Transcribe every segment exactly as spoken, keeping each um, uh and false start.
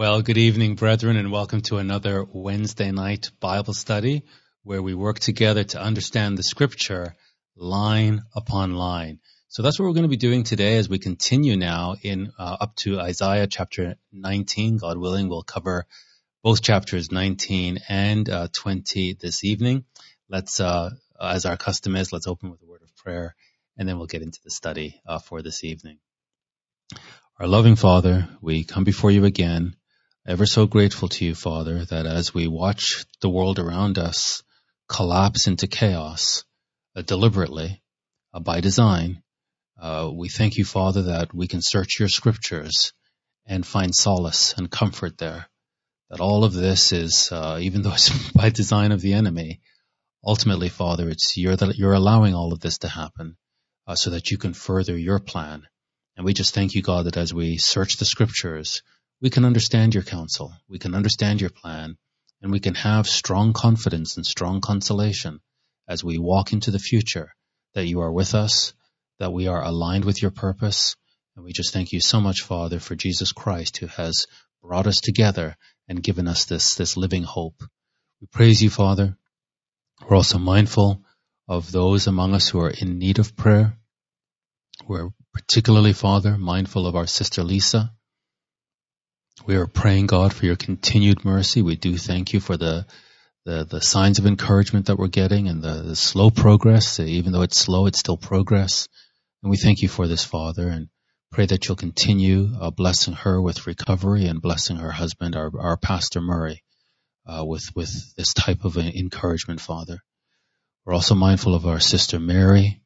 Well, good evening, brethren, and welcome to another Wednesday night Bible study where we work together to understand the scripture line upon line. So that's what we're going to be doing today as we continue now in uh, up to Isaiah chapter nineteen. God willing, we'll cover both chapters nineteen and uh, twenty this evening. Let's, uh, as our custom is, let's open with a word of prayer, and then we'll get into the study uh, for this evening. Our loving Father, we come before you again, ever so grateful to you, Father, that as we watch the world around us collapse into chaos uh, deliberately, uh, by design, uh, we thank you, Father, that we can search your scriptures and find solace and comfort there. That all of this is, uh, even though it's by design of the enemy, ultimately, Father, it's you're, that you're allowing all of this to happen uh, so that you can further your plan. And we just thank you, God, that as we search the scriptures, we can understand your counsel, we can understand your plan, and we can have strong confidence and strong consolation as we walk into the future, that you are with us, that we are aligned with your purpose. And we just thank you so much, Father, for Jesus Christ, who has brought us together and given us this, this living hope. We praise you, Father. We're also mindful of those among us who are in need of prayer. We're particularly, Father, mindful of our sister Lisa. We are praying, God, for your continued mercy. We do thank you for the the, the signs of encouragement that we're getting and the, the slow progress. Even though it's slow, it's still progress. And we thank you for this, Father, and pray that you'll continue uh, blessing her with recovery and blessing her husband, our, our Pastor Murray, uh, with, with this type of encouragement, Father. We're also mindful of our sister Mary.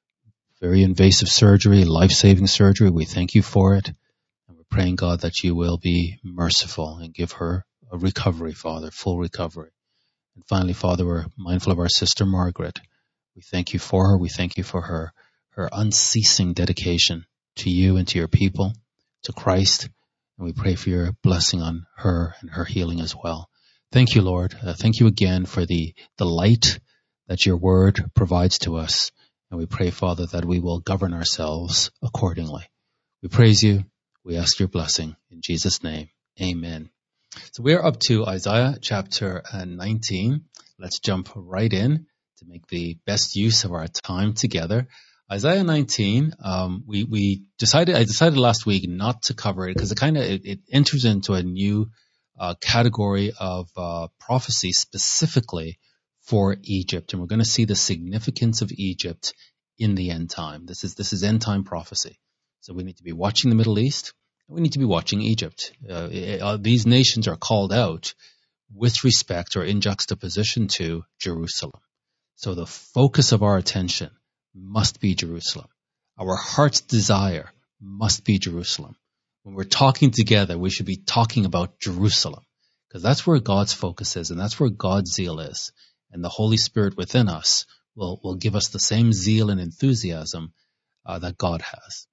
Very invasive surgery, life-saving surgery. We thank you for it. And we're praying, God, that you will be merciful and give her a recovery, Father, full recovery. And finally, Father, we're mindful of our sister Margaret. We thank you for her. We thank you for her, her unceasing dedication to you and to your people, to Christ. And we pray for your blessing on her and her healing as well. Thank you, Lord. Uh, thank you again for the, the light that your word provides to us. And we pray, Father, that we will govern ourselves accordingly. We praise you. We ask your blessing in Jesus' name. Amen. So we are up to Isaiah chapter nineteen. Let's jump right in to make the best use of our time together. Isaiah nineteen, um, we, we decided, I decided last week not to cover it because it kind of, it, it enters into a new uh, category of uh, prophecy specifically for Egypt. And we're going to see the significance of Egypt in the end time. This is, this is end time prophecy. So we need to be watching the Middle East, and we need to be watching Egypt. Uh, uh, these nations are called out with respect or in juxtaposition to Jerusalem. So the focus of our attention must be Jerusalem. Our heart's desire must be Jerusalem. When we're talking together, we should be talking about Jerusalem, because that's where God's focus is, and that's where God's zeal is. And the Holy Spirit within us will, will give us the same zeal and enthusiasm uh, that God has.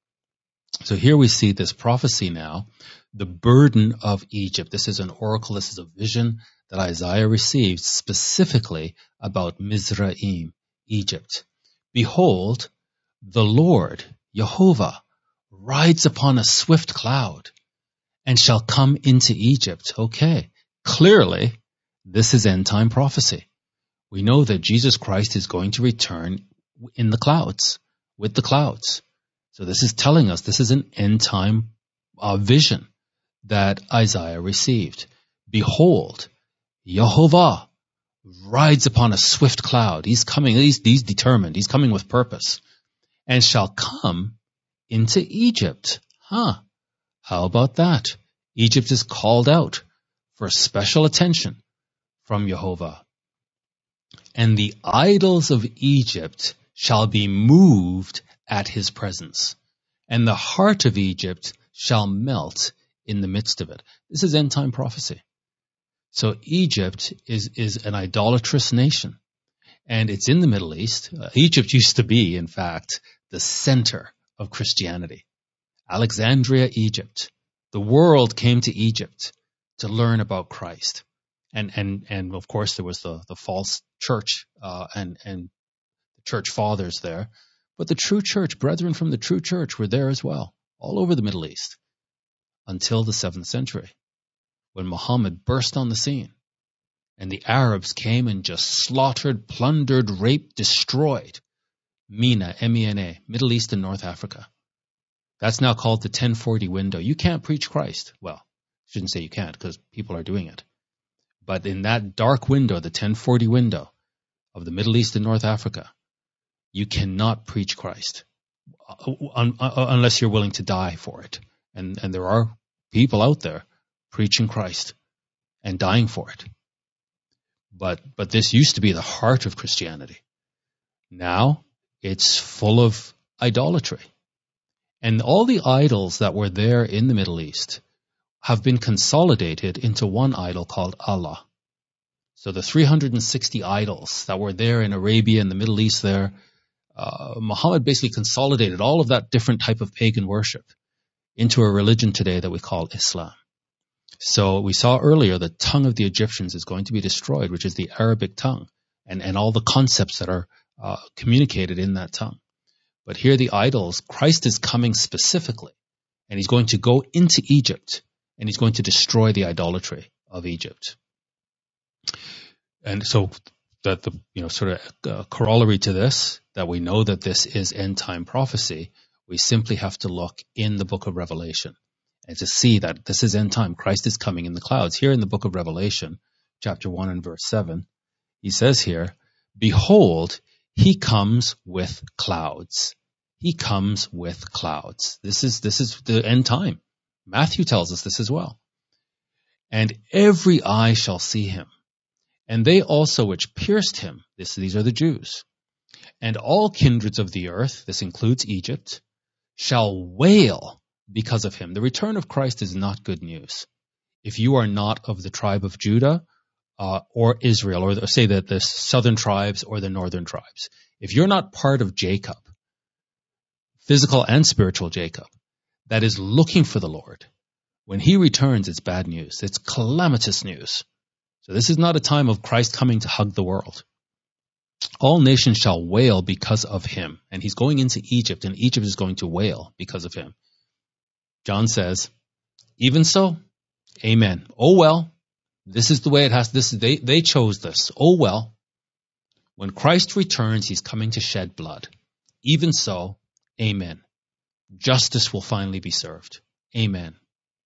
So here we see this prophecy now, the burden of Egypt. This is an oracle, this is a vision that Isaiah received specifically about Mizraim, Egypt. Behold, the Lord, Jehovah, rides upon a swift cloud and shall come into Egypt. Okay, clearly this is end time prophecy. We know that Jesus Christ is going to return in the clouds, with the clouds. So this is telling us this is an end time uh, vision that Isaiah received. Behold, Jehovah rides upon a swift cloud. He's coming, he's, he's determined, he's coming with purpose, and shall come into Egypt. Huh. How about that? Egypt is called out for special attention from Jehovah. And the idols of Egypt shall be moved at his presence, and the heart of Egypt shall melt in the midst of it. This is end time prophecy. So Egypt is, is an idolatrous nation, and it's in the Middle East. Uh, Egypt used to be, in fact, the center of Christianity. Alexandria, Egypt. The world came to Egypt to learn about Christ. And, and, and of course there was the, the false church, uh, and, and the church fathers there. But the true church, brethren from the true church were there as well, all over the Middle East until the seventh century. when Muhammad burst on the scene. And the Arabs came and just slaughtered, plundered, raped, destroyed MENA, M E N A, Middle East and North Africa. That's now called the ten forty window. You can't preach Christ. Well, I shouldn't say you can't, because people are doing it. But in that dark window, the ten forty window of the Middle East and North Africa, you cannot preach Christ un- un- unless you're willing to die for it. And, and there are people out there preaching Christ and dying for it. But but this used to be the heart of Christianity. Now it's full of idolatry. And all the idols that were there in the Middle East have been consolidated into one idol called Allah. So the three hundred sixty idols that were there in Arabia and the Middle East there, uh, Muhammad basically consolidated all of that different type of pagan worship into a religion today that we call Islam. So we saw earlier the tongue of the Egyptians is going to be destroyed, which is the Arabic tongue, and, and all the concepts that are uh, communicated in that tongue. But here the idols, Christ is coming specifically, and he's going to go into Egypt, and he's going to destroy the idolatry of Egypt. And so that the you know sort of uh, corollary to this, that we know that this is end time prophecy, we simply have to look in the book of Revelation and to see that this is end time. Christ is coming in the clouds. Here in the book of Revelation, chapter one and verse seven, he says here, "Behold, he comes with clouds." He comes with clouds. This is this is the end time. Matthew tells us this as well. "And every eye shall see him, and they also which pierced him," this, these are the Jews, "and all kindreds of the earth," this includes Egypt, "shall wail because of him." The return of Christ is not good news. If you are not of the tribe of Judah uh, or Israel, or say that the southern tribes or the northern tribes, if you're not part of Jacob, physical and spiritual Jacob, that is looking for the Lord, when he returns, it's bad news. It's calamitous news. So this is not a time of Christ coming to hug the world. All nations shall wail because of him. And he's going into Egypt, and Egypt is going to wail because of him. John says, "Even so, amen." Oh well, this is the way it has. This they they chose this. Oh well, when Christ returns, he's coming to shed blood. Even so, amen. Justice will finally be served. Amen.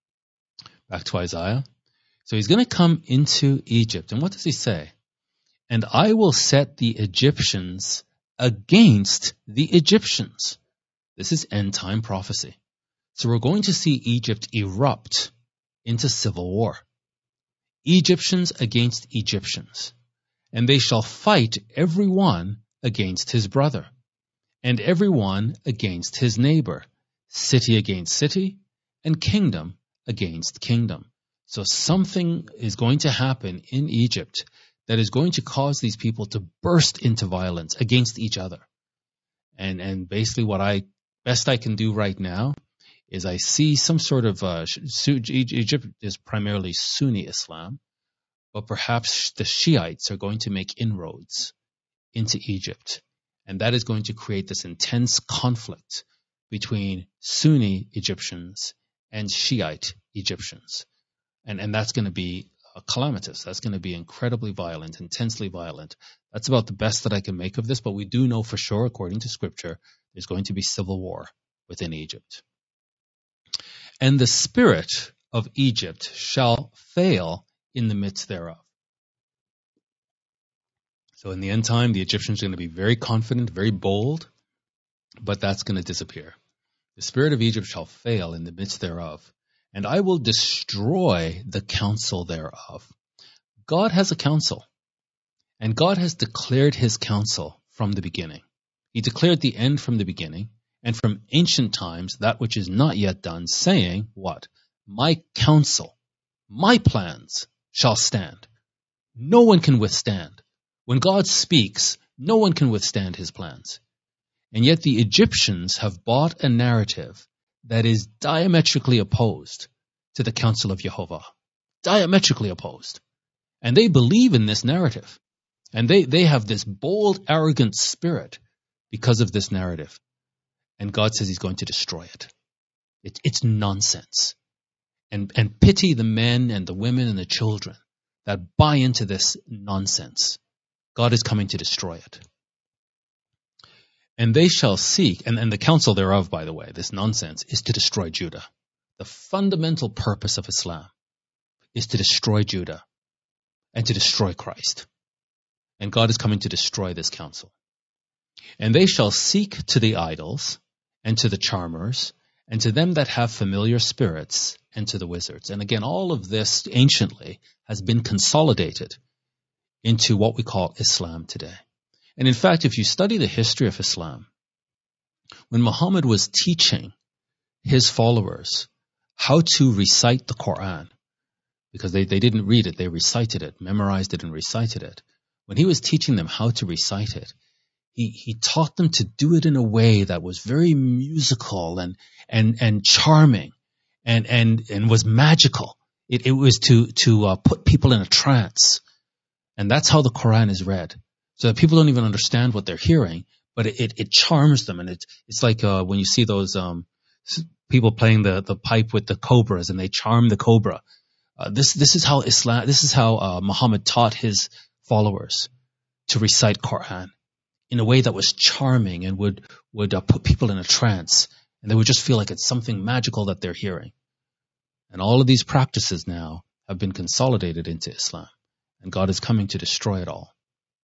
Back to Isaiah. So he's going to come into Egypt. And what does he say? "And I will set the Egyptians against the Egyptians." This is end time prophecy. So we're going to see Egypt erupt into civil war. Egyptians against Egyptians. "And they shall fight every one against his brother, and every one against his neighbor, city against city, and kingdom against kingdom." So something is going to happen in Egypt that is going to cause these people to burst into violence against each other. And and basically what I best I can do right now is I see some sort of, uh, Egypt is primarily Sunni Islam, but perhaps the Shiites are going to make inroads into Egypt. And that is going to create this intense conflict between Sunni Egyptians and Shiite Egyptians. And, and that's going to be uh, calamitous. That's going to be incredibly violent, intensely violent. That's about the best that I can make of this, but we do know for sure, according to Scripture, there's going to be civil war within Egypt. "And the spirit of Egypt shall fail in the midst thereof." So in the end time, the Egyptians are going to be very confident, very bold, but that's going to disappear. "The spirit of Egypt shall fail in the midst thereof, and I will destroy the counsel thereof." God has a counsel, and God has declared his counsel from the beginning. He declared the end from the beginning, and from ancient times that which is not yet done, saying, what? "My counsel, my plans shall stand." No one can withstand. When God speaks, no one can withstand his plans. And yet the Egyptians have bought a narrative that is diametrically opposed to the counsel of Jehovah. Diametrically opposed. And they believe in this narrative. And they, they have this bold, arrogant spirit because of this narrative. And God says he's going to destroy it. it it's nonsense. and, and pity the men and the women and the children that buy into this nonsense. God is coming to destroy it. And they shall seek, and, and the counsel thereof, by the way, this nonsense, is to destroy Judah. The fundamental purpose of Islam is to destroy Judah and to destroy Christ. And God is coming to destroy this counsel. And they shall seek to the idols and to the charmers and to them that have familiar spirits and to the wizards. And again, all of this anciently has been consolidated into what we call Islam today. And in fact, if you study the history of Islam, when Muhammad was teaching his followers how to recite the Quran, because they, they didn't read it, they recited it, memorized it and recited it. When he was teaching them how to recite it, he, he taught them to do it in a way that was very musical and and and charming and and, and was magical. It, it was to, to uh, put people in a trance. And that's how the Quran is read. So that people don't even understand what they're hearing, but it, it, it charms them. And it, it's like uh, when you see those um, people playing the, the pipe with the cobras and they charm the cobra. Uh, this this is how Islam. This is how uh, Muhammad taught his followers to recite Quran in a way that was charming and would would uh, put people in a trance, and they would just feel like it's something magical that they're hearing. And all of these practices now have been consolidated into Islam, and God is coming to destroy it all.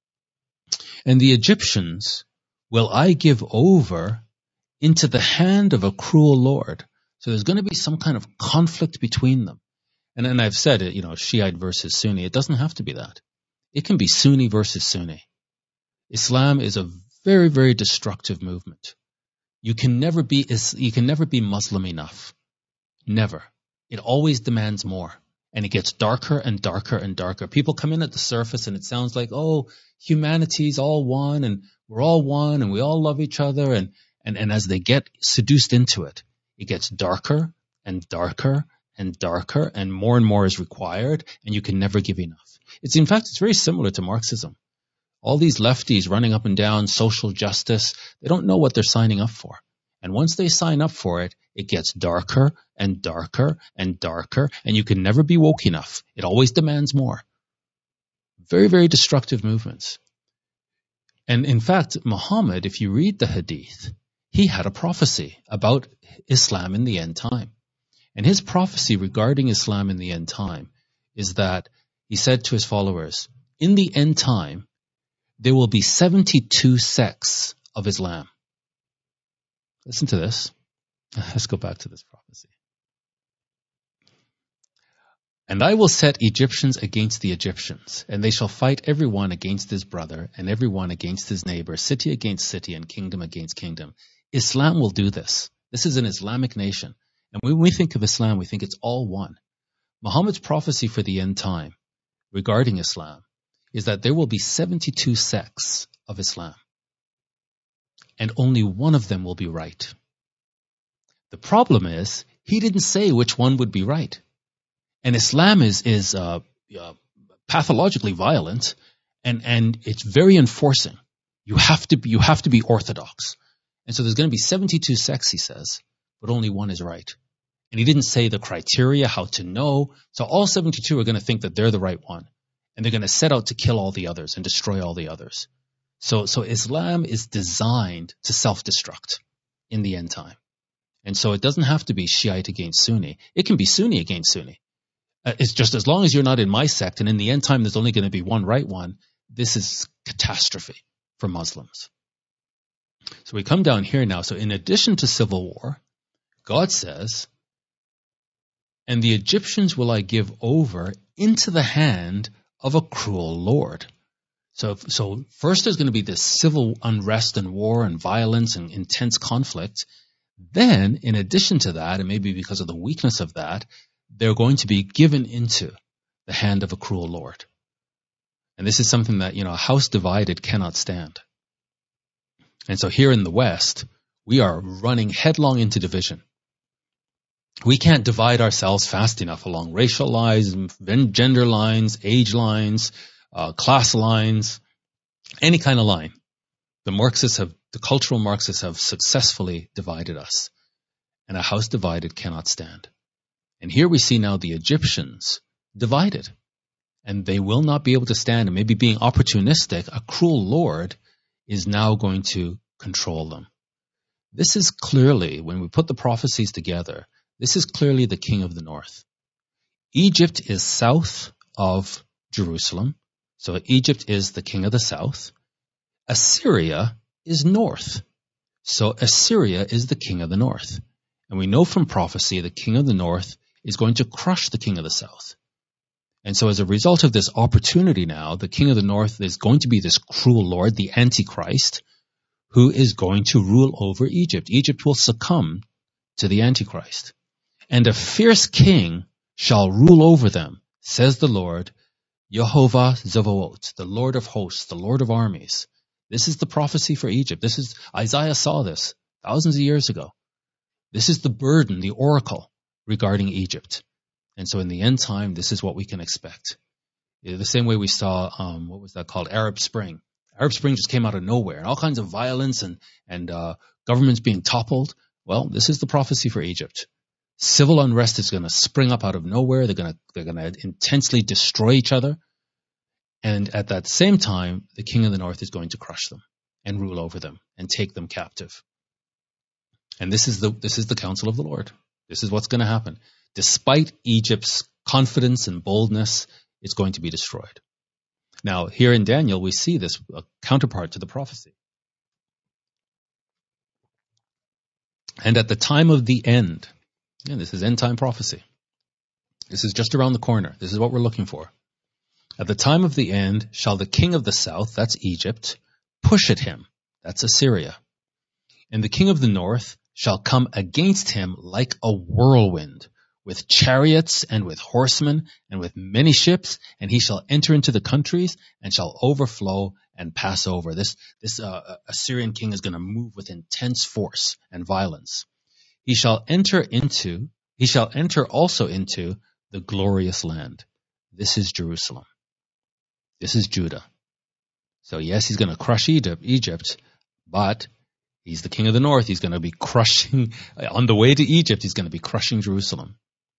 And the Egyptians will I give over into the hand of a cruel Lord. So there's going to be some kind of conflict between them. And and I've said it, you know, Shiite versus Sunni. It doesn't have to be that. It can be Sunni versus Sunni. Islam is a very, very destructive movement. You can never be you can never be Muslim enough. Never. It always demands more. And it gets darker and darker and darker. People come in at the surface and it sounds like, oh, humanity's all one and we're all one and we all love each other. And, and, and as they get seduced into it, it gets darker and darker and darker, and more and more is required, and you can never give enough. It's in fact, it's very similar to Marxism. All these lefties running up and down social justice, they don't know what they're signing up for. And once they sign up for it, it gets darker and darker and darker, and you can never be woke enough. It always demands more. Very, very destructive movements. And in fact, Muhammad, if you read the Hadith, he had a prophecy about Islam in the end time. And his prophecy regarding Islam in the end time is that he said to his followers, in the end time, there will be seventy-two sects of Islam. Listen to this. Let's go back to this prophecy. And I will set Egyptians against the Egyptians, and they shall fight every one against his brother, and every one against his neighbor, city against city, and kingdom against kingdom. Islam will do this. This is an Islamic nation. And when we think of Islam, we think it's all one. Muhammad's prophecy for the end time regarding Islam is that there will be seventy-two sects of Islam, and only one of them will be right. The problem is, he didn't say which one would be right. And Islam is is uh, uh, pathologically violent, and and it's very enforcing. You have to be, you have to be orthodox, and so there's going to be seventy-two sects, he says, but only one is right. And he didn't say the criteria, how to know. So all seventy-two are going to think that they're the right one, and they're going to set out to kill all the others and destroy all the others. So so Islam is designed to self-destruct in the end time, and so it doesn't have to be Shiite against Sunni. It can be Sunni against Sunni. It's just as long as you're not in my sect, and in the end time there's only going to be one right one, this is catastrophe for Muslims. So we come down here now. So in addition to civil war, God says, and the Egyptians will I give over into the hand of a cruel Lord. So, so first there's going to be this civil unrest and war and violence and intense conflict. Then, in addition to that, and maybe because of the weakness of that, they're going to be given into the hand of a cruel Lord. And this is something that, you know, a house divided cannot stand. And so here in the West, we are running headlong into division. We can't divide ourselves fast enough along racial lines, gender lines, age lines, uh, class lines, any kind of line. The Marxists have, the cultural Marxists have successfully divided us. And a house divided cannot stand. And here we see now the Egyptians divided, and they will not be able to stand, and maybe being opportunistic, a cruel Lord is now going to control them. This is clearly, when we put the prophecies together, this is clearly the king of the north. Egypt is south of Jerusalem, so Egypt is the king of the south. Assyria is north, so Assyria is the king of the north. And we know from prophecy the king of the north is going to crush the king of the south. And so as a result of this opportunity now, the king of the north is going to be this cruel Lord, the Antichrist, who is going to rule over Egypt. Egypt will succumb to the Antichrist. And a fierce king shall rule over them, says the Lord, Yehovah Zevaot, the Lord of hosts, the Lord of armies. This is the prophecy for Egypt. This is, Isaiah saw this thousands of years ago. This is the burden, the oracle regarding Egypt. And so in the end time, this is what we can expect. The same way we saw, um, what was that called? Arab Spring. Arab Spring just came out of nowhere, and all kinds of violence and, and uh, governments being toppled. Well, this is the prophecy for Egypt. Civil unrest is going to spring up out of nowhere. They're going to they're going to intensely destroy each other. And at that same time, the king of the north is going to crush them and rule over them and take them captive. And this is the this is the counsel of the Lord. This is what's going to happen. Despite Egypt's confidence and boldness, it's going to be destroyed. Now, here in Daniel, we see this a counterpart to the prophecy. And at the time of the end, and this is end time prophecy. This is just around the corner. This is what we're looking for. At the time of the end shall the king of the south, that's Egypt, push at him, that's Assyria. And the king of the north shall come against him like a whirlwind, with chariots and with horsemen and with many ships, and he shall enter into the countries and shall overflow and pass over. This, this uh, Assyrian king is going to move with intense force and violence. He shall enter into, he shall enter also into the glorious land. This is Jerusalem. This is Judah. So yes, he's going to crush Egypt, Egypt, but he's the king of the north. He's going to be crushing, on the way to Egypt, he's going to be crushing Jerusalem.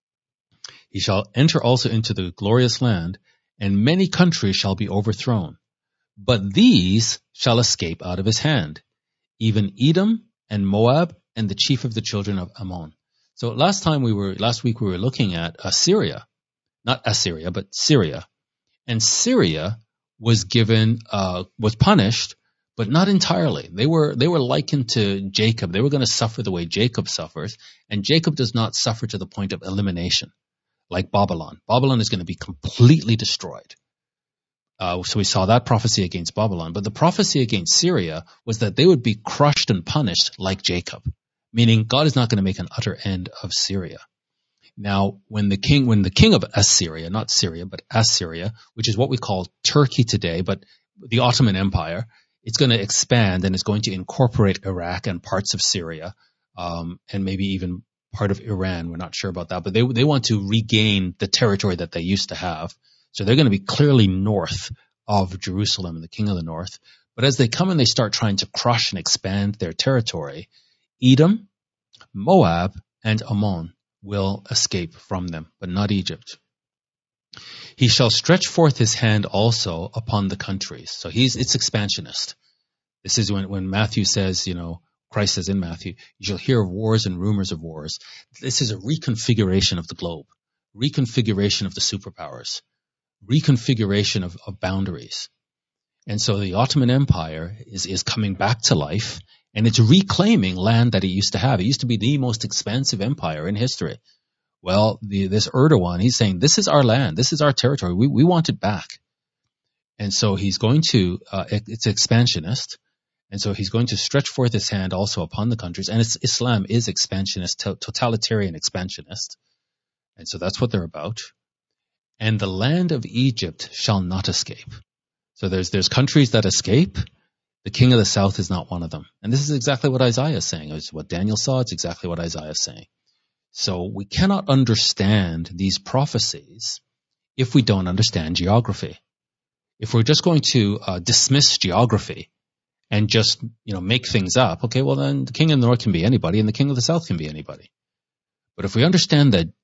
He shall enter also into the glorious land, and many countries shall be overthrown. But these shall escape out of his hand, even Edom and Moab and the chief of the children of Ammon. So last time we were, last week we were looking at Assyria, not Assyria, but Syria. And Syria was given, uh, was punished, but not entirely. They were, they were likened to Jacob. They were going to suffer the way Jacob suffers, and Jacob does not suffer to the point of elimination, like Babylon. Babylon is going to be completely destroyed. Uh, so we saw that prophecy against Babylon. But the prophecy against Syria was that they would be crushed and punished like Jacob, meaning God is not going to make an utter end of Syria. Now, when the king, when the king of Assyria, not Syria, but Assyria, which is what we call Turkey today, but the Ottoman Empire, it's going to expand and it's going to incorporate Iraq and parts of Syria, um, and maybe even part of Iran. We're not sure about that, but they they want to regain the territory that they used to have. So they're going to be clearly north of Jerusalem, the king of the north. But as they come and they start trying to crush and expand their territory, Edom, Moab, and Ammon will escape from them, but not Egypt. He shall stretch forth his hand also upon the countries. So he's it's expansionist. This is when, when Matthew says, you know, Christ says in Matthew, you shall hear of wars and rumors of wars. This is a reconfiguration of the globe, reconfiguration of the superpowers, reconfiguration of, of boundaries. And so the Ottoman Empire is, is coming back to life, and it's reclaiming land that it used to have. It used to be the most expansive empire in history. Well, the, this Erdogan, he's saying, this is our land, this is our territory, we, we want it back. And so he's going to, uh, it, it's expansionist, and so he's going to stretch forth his hand also upon the countries, and it's, Islam is expansionist, to, totalitarian expansionist, and so that's what they're about. And the land of Egypt shall not escape. So there's there's countries that escape. The king of the south is not one of them. And this is exactly what Isaiah is saying. It's what Daniel saw. It's exactly what Isaiah is saying. So we cannot understand these prophecies if we don't understand geography. If we're just going to uh, dismiss geography and just, you know, make things up, okay, well then the king of the north can be anybody and the king of the south can be anybody. But if we understand that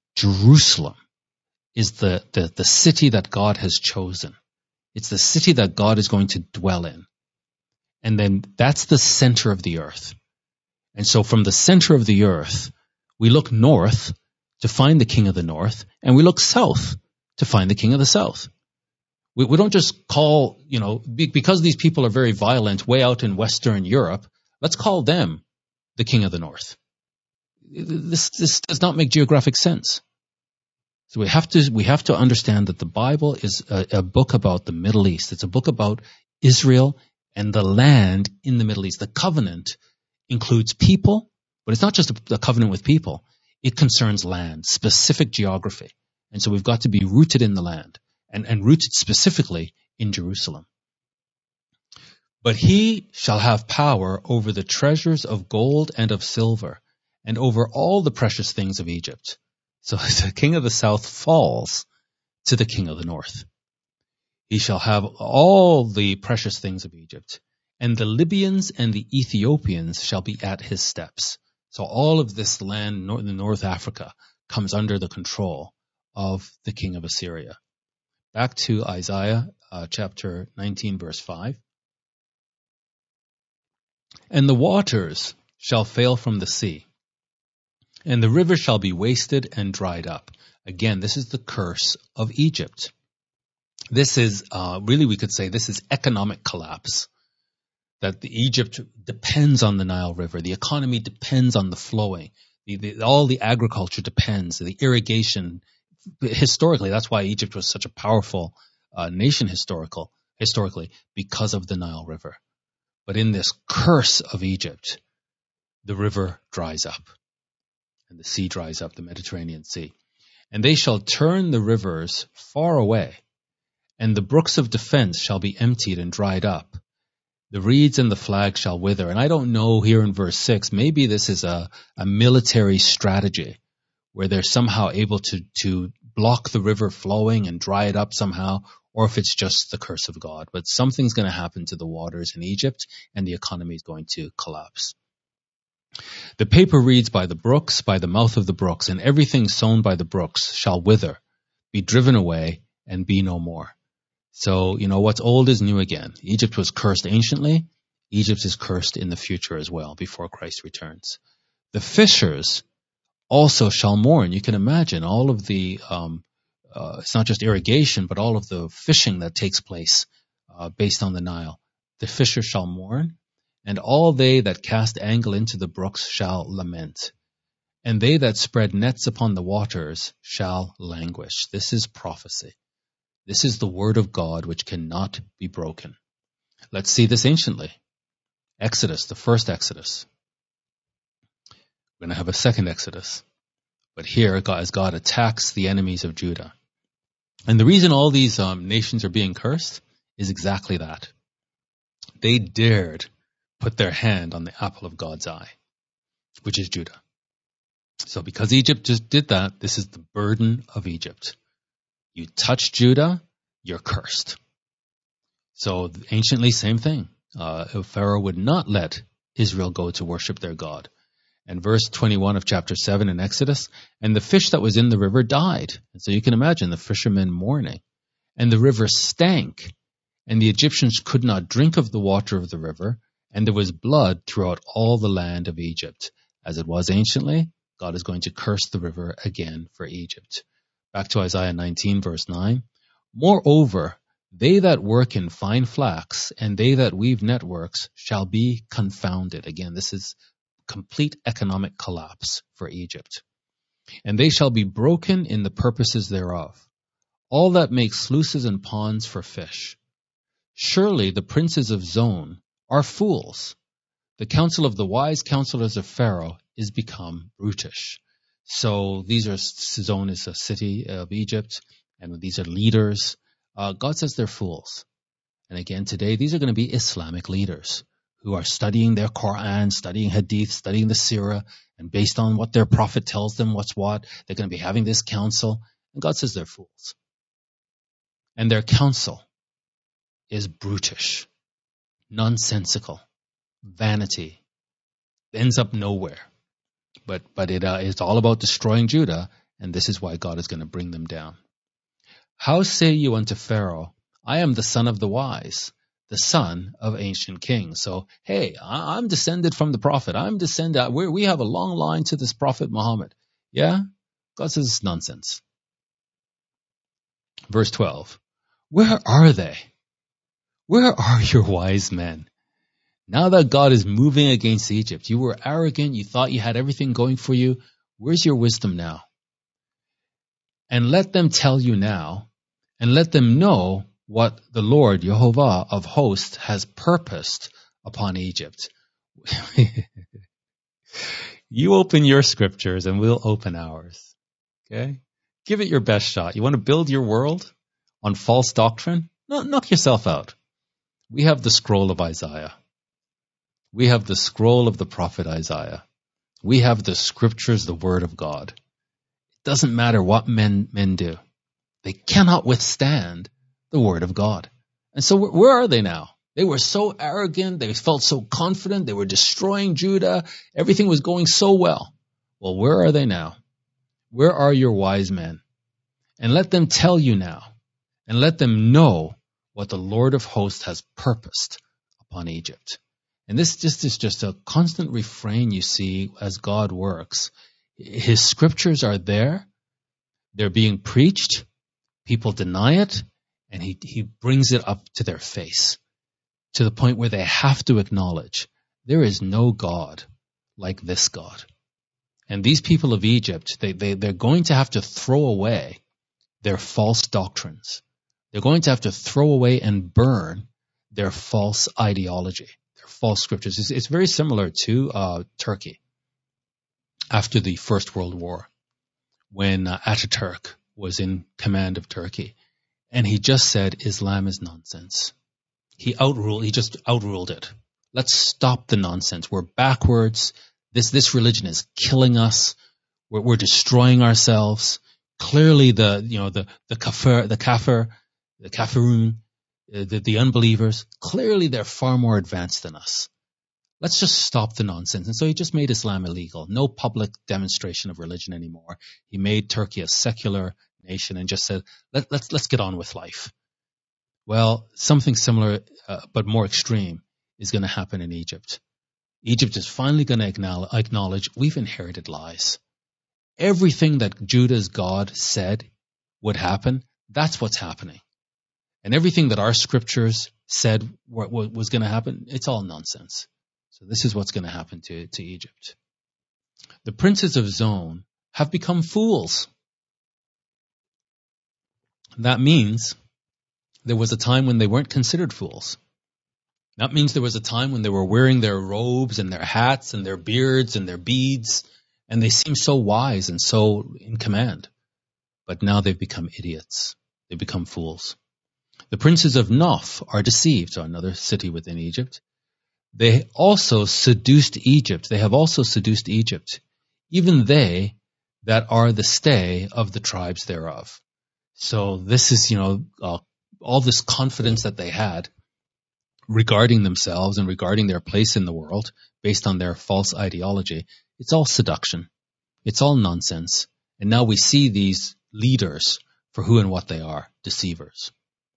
Jerusalem is the, the, the city that God has chosen. It's the city that God is going to dwell in. And then that's the center of the earth. And so from the center of the earth, we look north to find the king of the north, and we look south to find the king of the south. We, we don't just call, you know, be, because these people are very violent way out in Western Europe, let's call them the king of the north. This, this does not make geographic sense. So we have to we have to understand that the Bible is a, a book about the Middle East. It's a book about Israel and the land in the Middle East. The covenant includes people, but it's not just a, a covenant with people. It concerns land, specific geography. And so we've got to be rooted in the land and, and rooted specifically in Jerusalem. But he shall have power over the treasures of gold and of silver, and over all the precious things of Egypt. So the king of the south falls to the king of the north. He shall have all the precious things of Egypt, and the Libyans and the Ethiopians shall be at his steps. So all of this land in North Africa comes under the control of the king of Assyria. Back to Isaiah uh, chapter nineteen, verse five. And the waters shall fail from the sea, and the river shall be wasted and dried up. Again, this is the curse of Egypt. This is, uh, really we could say this is economic collapse. That the Egypt depends on the Nile River. The economy depends on the flowing. The, the, all the agriculture depends. The irrigation, historically, that's why Egypt was such a powerful uh, nation historical, historically, because of the Nile River. But in this curse of Egypt, the river dries up. And the sea dries up, the Mediterranean Sea. And they shall turn the rivers far away, and the brooks of defense shall be emptied and dried up. The reeds and the flag shall wither. And I don't know here in verse six, maybe this is a, a military strategy where they're somehow able to, to block the river flowing and dry it up somehow, or if it's just the curse of God. But something's going to happen to the waters in Egypt, and the economy is going to collapse. The paper reeds by the brooks, by the mouth of the brooks, and everything sown by the brooks shall wither, be driven away, and be no more. So, you know, what's old is new again. Egypt was cursed anciently. Egypt is cursed in the future as well, before Christ returns. The fishers also shall mourn. You can imagine all of the, um, uh, it's not just irrigation, but all of the fishing that takes place uh, based on the Nile. The fishers shall mourn, and all they that cast angle into the brooks shall lament. And they that spread nets upon the waters shall languish. This is prophecy. This is the word of God which cannot be broken. Let's see this anciently. Exodus, the first Exodus. We're going to have a second Exodus. But here, God, as God attacks the enemies of Judah. And the reason all these um, nations are being cursed is exactly that. They dared put their hand on the apple of God's eye, which is Judah. So because Egypt just did that, this is the burden of Egypt. You touch Judah, you're cursed. So anciently, same thing. Uh, Pharaoh would not let Israel go to worship their God. And verse twenty-one of chapter seven in Exodus, and the fish that was in the river died. And so you can imagine the fishermen mourning. And the river stank, and the Egyptians could not drink of the water of the river, and there was blood throughout all the land of Egypt. As it was anciently, God is going to curse the river again for Egypt. Back to Isaiah nineteen, verse nine. Moreover, they that work in fine flax and they that weave networks shall be confounded. Again, this is complete economic collapse for Egypt. And they shall be broken in the purposes thereof. All that make sluices and ponds for fish. Surely the princes of Zon are fools. The counsel of the wise counselors of Pharaoh is become brutish. So these are, Zon is a city of Egypt, and these are leaders. Uh, God says they're fools. And again, today, these are going to be Islamic leaders who are studying their Quran, studying Hadith, studying the Sirah, and based on what their prophet tells them what's what, they're going to be having this counsel. And God says they're fools. And their counsel is brutish, nonsensical, vanity, ends up nowhere. But but it uh, it's all about destroying Judah and this is why God is going to bring them down. How say you unto Pharaoh, I am the son of the wise, the son of ancient kings. So, hey, I'm descended from the prophet. I'm descended. We're, we have a long line to this prophet Muhammad. Yeah? God says it's nonsense. Verse twelve. Where are they? Where are your wise men? Now that God is moving against Egypt, you were arrogant. You thought you had everything going for you. Where's your wisdom now? And let them tell you now, and let them know what the Lord, Jehovah of hosts, has purposed upon Egypt. You open your scriptures and we'll open ours. Okay? Give it your best shot. You want to build your world on false doctrine? No, knock yourself out. We have the scroll of Isaiah. We have the scroll of the prophet Isaiah. We have the scriptures, the word of God. It doesn't matter what men, men do. They cannot withstand the word of God. And so where are they now? They were so arrogant. They felt so confident. They were destroying Judah. Everything was going so well. Well, where are they now? Where are your wise men? And let them tell you now, and let them know what the Lord of hosts has purposed upon Egypt. And this just is just a constant refrain you see as God works. His scriptures are there. They're being preached. People deny it, and he, he brings it up to their face, to the point where they have to acknowledge there is no God like this God. And these people of Egypt, they, they, they're going to have to throw away their false doctrines. They're going to have to throw away and burn their false ideology, their false scriptures. It's, it's very similar to uh, Turkey after the First World War, when uh, Ataturk was in command of Turkey, and he just said Islam is nonsense. He outruled, he just outruled it. Let's stop the nonsense. We're backwards. This this religion is killing us. We're, we're destroying ourselves. Clearly, the you know the the kafir, the kafir, the kafirun, the, the unbelievers. Clearly, they're far more advanced than us. Let's just stop the nonsense. And so he just made Islam illegal. No public demonstration of religion anymore. He made Turkey a secular nation and just said, Let, let's let's get on with life. Well, something similar, uh, but more extreme, is going to happen in Egypt. Egypt is finally going to acknowledge, acknowledge we've inherited lies. Everything that Judah's God said would happen, that's what's happening. And everything that our scriptures said what was going to happen, it's all nonsense. So this is what's going to happen to, to Egypt. The princes of Zon have become fools. That means there was a time when they weren't considered fools. That means there was a time when they were wearing their robes and their hats and their beards and their beads, and they seemed so wise and so in command. But now they've become idiots. They've become fools. The princes of Noph are deceived, so another city within Egypt. They also seduced Egypt. They have also seduced Egypt, even they that are the stay of the tribes thereof. So this is, you know, uh, all this confidence that they had regarding themselves and regarding their place in the world based on their false ideology. It's all seduction. It's all nonsense. And now we see these leaders for who and what they are, deceivers.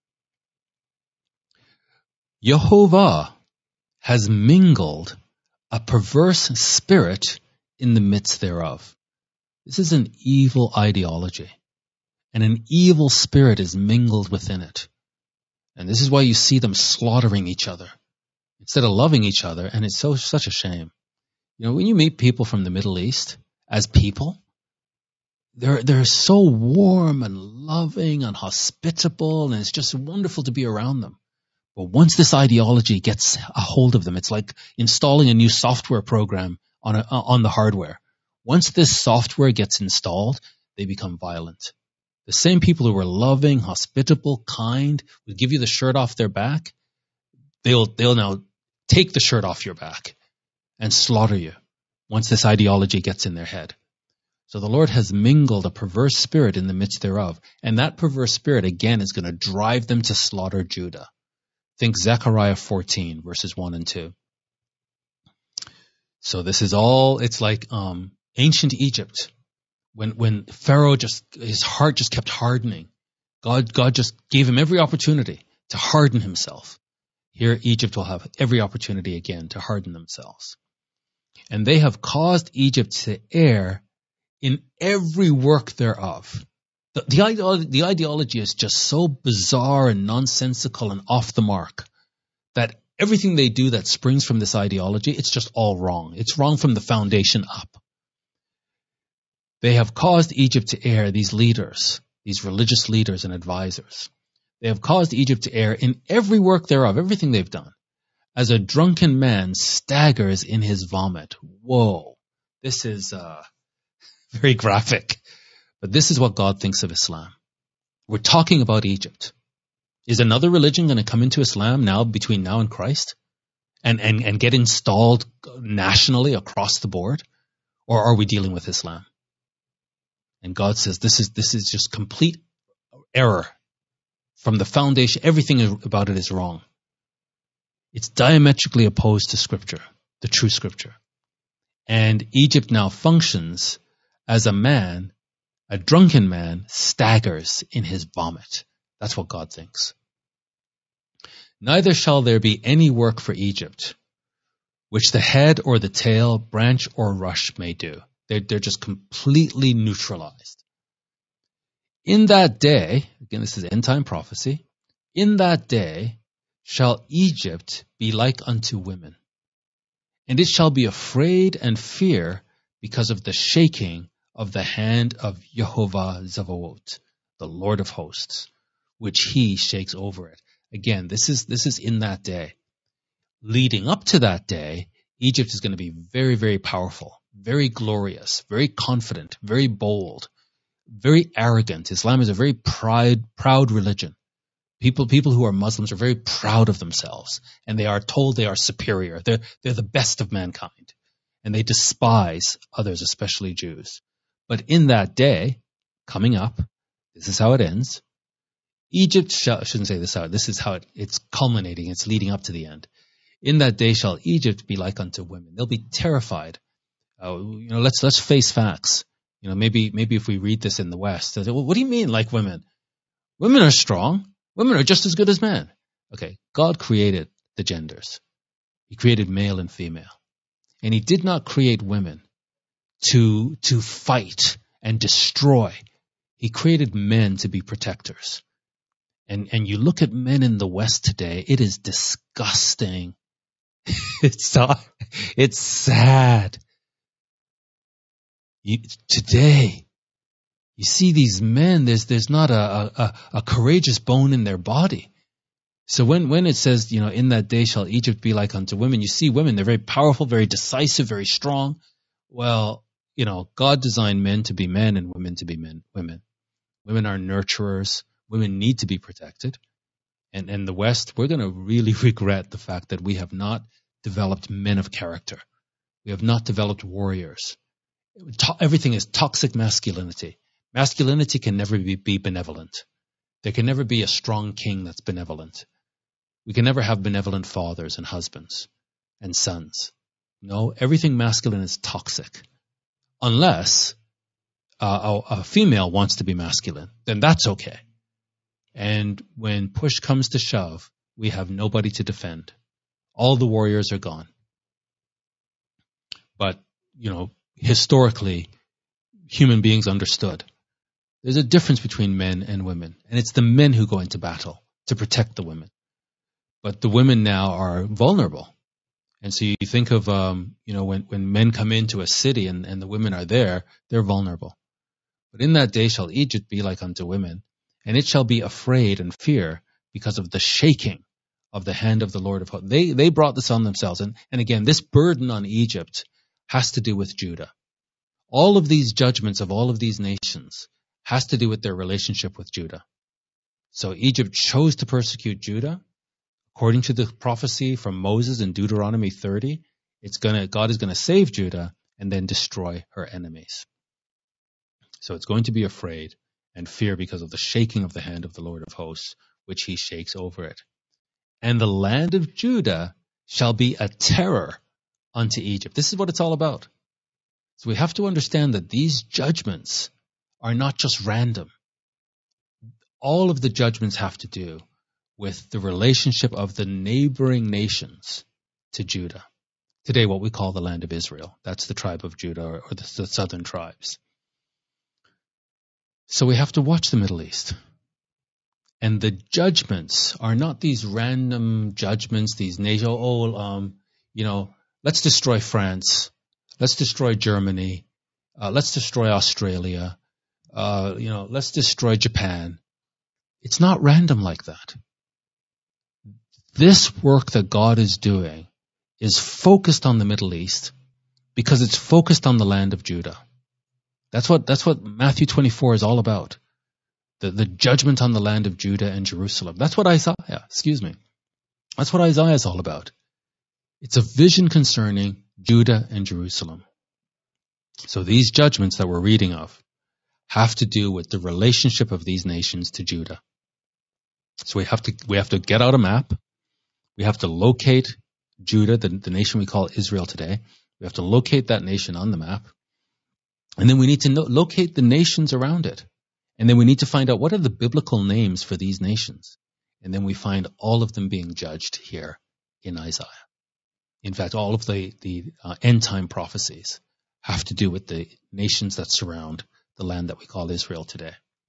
Jehovah has mingled a perverse spirit in the midst thereof. This is an evil ideology, and an evil spirit is mingled within it. And this is why you see them slaughtering each other instead of loving each other, and it's so such a shame. You know, when you meet people from the Middle East as people, they're they're so warm and loving and hospitable, and it's just wonderful to be around them. But once this ideology gets a hold of them, it's like installing a new software program on a, on the hardware. Once this software gets installed, they become violent. The same people who were loving, hospitable, kind, would give you the shirt off their back, they'll they'll now take the shirt off your back and slaughter you once this ideology gets in their head. So the Lord has mingled a perverse spirit in the midst thereof, and that perverse spirit again is going to drive them to slaughter Judah. Think Zechariah fourteen, verses one and two. So this is all, it's like um, ancient Egypt, when when Pharaoh just, his heart just kept hardening. God, God just gave him every opportunity to harden himself. Here, Egypt will have every opportunity again to harden themselves. And they have caused Egypt to err in every work thereof. The, the, ideology, the ideology is just so bizarre and nonsensical and off the mark that everything they do that springs from this ideology, it's just all wrong. It's wrong from the foundation up. They have caused Egypt to err, these leaders, these religious leaders and advisors. They have caused Egypt to err in every work thereof, everything they've done. As a drunken man staggers in his vomit. Whoa, this is uh, very graphic. But this is what God thinks of Islam. We're talking about Egypt. Is another religion going to come into Islam now, between now and Christ, and, and, and get installed nationally across the board? Or are we dealing with Islam? And God says this is this is just complete error. From the foundation, everything about it is wrong. It's diametrically opposed to Scripture, the true Scripture. And Egypt now functions as a man, a drunken man, staggers in his vomit. That's what God thinks. Neither shall there be any work for Egypt, which the head or the tail, branch or rush may do. They're, they're just completely neutralized. In that day, again, this is end time prophecy, in that day shall Egypt be like unto women, and it shall be afraid and fear because of the shaking of the hand of Jehovah Zevaot, the Lord of hosts, which he shakes over it. Again, this is this is in that day. Leading up to that day, Egypt is going to be very, very powerful, very glorious, very confident, very bold, very arrogant. Islam is a very pride, proud religion. People, people who are Muslims are very proud of themselves, and they are told they are superior. They're, they're the best of mankind, and they despise others, especially Jews. But in that day, coming up, this is how it ends. Egypt shall, I shouldn't say this out. This is how it, it's culminating. It's leading up to the end. In that day shall Egypt be like unto women. They'll be terrified. Uh, you know, let's let's face facts. You know, maybe maybe if we read this in the West, they'll say, well, what do you mean like women? Women are strong. Women are just as good as men. Okay, God created the genders. He created male and female. And he did not create women to to fight and destroy. He created men to be protectors. And and you look at men in the West today, it is disgusting. it's so, it's sad. You, today, you see these men, there's there's not a, a, a courageous bone in their body. So when, when it says, you know, in that day shall Egypt be like unto women, you see women, they're very powerful, very decisive, very strong. Well, you know, God designed men to be men and women to be men, women. Women are nurturers. Women need to be protected. And in the West, we're going to really regret the fact that we have not developed men of character. We have not developed warriors. To- everything is toxic masculinity. Masculinity can never be, be benevolent. There can never be a strong king that's benevolent. We can never have benevolent fathers and husbands and sons. No, everything masculine is toxic. Unless uh, a, a female wants to be masculine, then that's okay. And when push comes to shove, we have nobody to defend. All the warriors are gone. But, you know, historically, human beings understood. There's a difference between men and women, and it's the men who go into battle to protect the women. But the women now are vulnerable. And so you think of, um, you know, when, when men come into a city and, and the women are there, they're vulnerable. But in that day shall Egypt be like unto women, and it shall be afraid and fear because of the shaking of the hand of the Lord of hosts. They, they brought this on themselves. And, and again, this burden on Egypt has to do with Judah. All of these judgments of all of these nations has to do with their relationship with Judah. So Egypt chose to persecute Judah. According to the prophecy from Moses in Deuteronomy thirty, it's gonna, God is going to save Judah and then destroy her enemies. So it's going to be afraid and fear because of the shaking of the hand of the Lord of hosts, which he shakes over it. And the land of Judah shall be a terror unto Egypt. This is what it's all about. So we have to understand that these judgments are not just random. All of the judgments have to do with the relationship of the neighboring nations to Judah. Today, what we call the land of Israel. That's the tribe of Judah, or, or the, the southern tribes. So we have to watch the Middle East. And the judgments are not these random judgments, these nation, oh, um, you know, let's destroy France, let's destroy Germany, uh, let's destroy Australia, uh, you know, let's destroy Japan. It's not random like that. This work that God is doing is focused on the Middle East because it's focused on the land of Judah. That's what that's what Matthew twenty-four is all about. The, the judgment on the land of Judah and Jerusalem. That's what Isaiah, excuse me. That's what Isaiah is all about. It's a vision concerning Judah and Jerusalem. So these judgments that we're reading of have to do with the relationship of these nations to Judah. So we have to we have to get out a map. We have to locate Judah, the, the nation we call Israel today. We have to locate that nation on the map. And then we need to no- locate the nations around it. And then we need to find out what are the biblical names for these nations. And then we find all of them being judged here in Isaiah. In fact, all of the, the uh, end time prophecies have to do with the nations that surround the land that we call Israel today.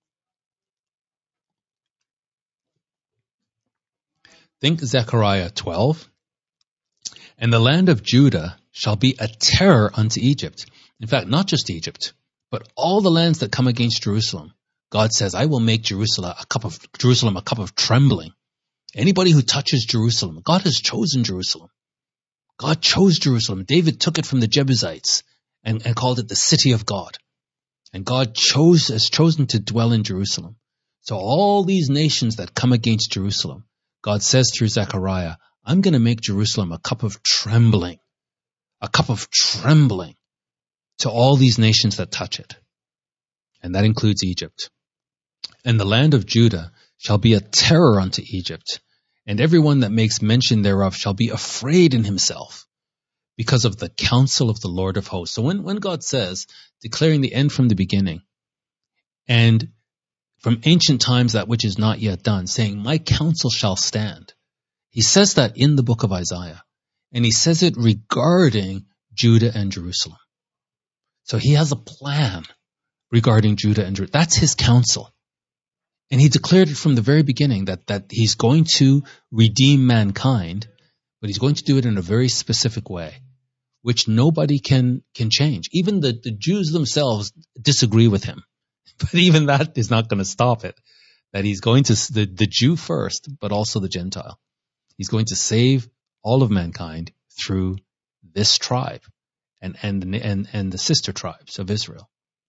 Think Zechariah twelve. And the land of Judah shall be a terror unto Egypt. In fact, not just Egypt, but all the lands that come against Jerusalem. God says, I will make Jerusalem a cup of Jerusalem a cup of trembling. Anybody who touches Jerusalem, God has chosen Jerusalem. God chose Jerusalem. David took it from the Jebusites and, and called it the city of God. And God chose has chosen to dwell in Jerusalem. So all these nations that come against Jerusalem, God says through Zechariah, I'm going to make Jerusalem a cup of trembling, a cup of trembling to all these nations that touch it. And that includes Egypt. And the land of Judah shall be a terror unto Egypt, and everyone that makes mention thereof shall be afraid in himself because of the counsel of the Lord of hosts. So when, when God says, declaring the end from the beginning, and from ancient times that which is not yet done, saying, my counsel shall stand. He says that in the book of Isaiah, and he says it regarding Judah and Jerusalem. So he has a plan regarding Judah and Jerusalem. That's his counsel. And he declared it from the very beginning that, that he's going to redeem mankind, but he's going to do it in a very specific way, which nobody can, can change. Even the, the Jews themselves disagree with him. But even that is not going to stop it. That he's going to, the, the Jew first, but also the Gentile. He's going to save all of mankind through this tribe and, and, and, and the sister tribes of Israel.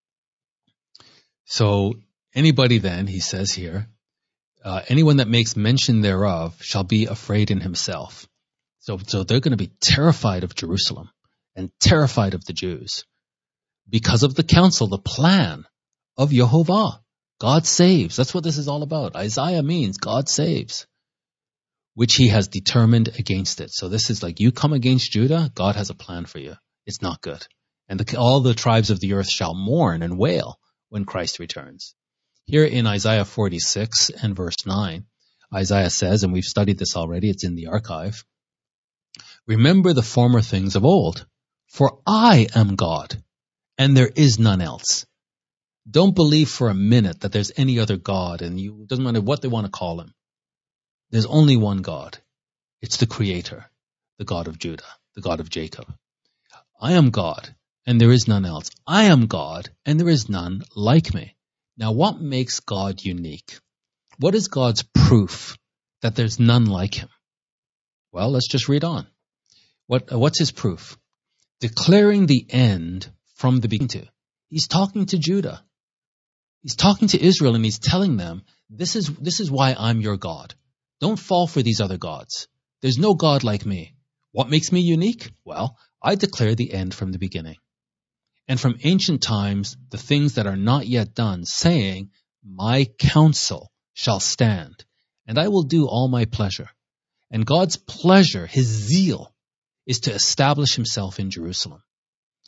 So anybody then, he says here, uh, anyone that makes mention thereof shall be afraid in himself. So, so they're going to be terrified of Jerusalem and terrified of the Jews because of the counsel, the plan of Yehovah. God saves. That's what this is all about. Isaiah means God saves, which he has determined against it. So this is like, you come against Judah, God has a plan for you. It's not good. And the, all the tribes of the earth shall mourn and wail when Christ returns. Here in Isaiah forty-six and verse nine, Isaiah says, and we've studied this already, it's in the archive, remember the former things of old, for I am God, and there is none else. Don't believe for a minute that there's any other God, and you, it doesn't matter what they want to call him. There's only one God. It's the Creator, the God of Judah, the God of Jacob. I am God, and there is none else. I am God, and there is none like me. Now, what makes God unique? What is God's proof that there's none like him? Well, let's just read on. What, uh, what's his proof? Declaring the end from the beginning to. He's talking to Judah. He's talking to Israel, and he's telling them, this is, this is why I'm your God. Don't fall for these other gods. There's no God like me. What makes me unique? Well, I declare the end from the beginning. And from ancient times, the things that are not yet done, saying, my counsel shall stand, and I will do all my pleasure. And God's pleasure, his zeal, is to establish himself in Jerusalem.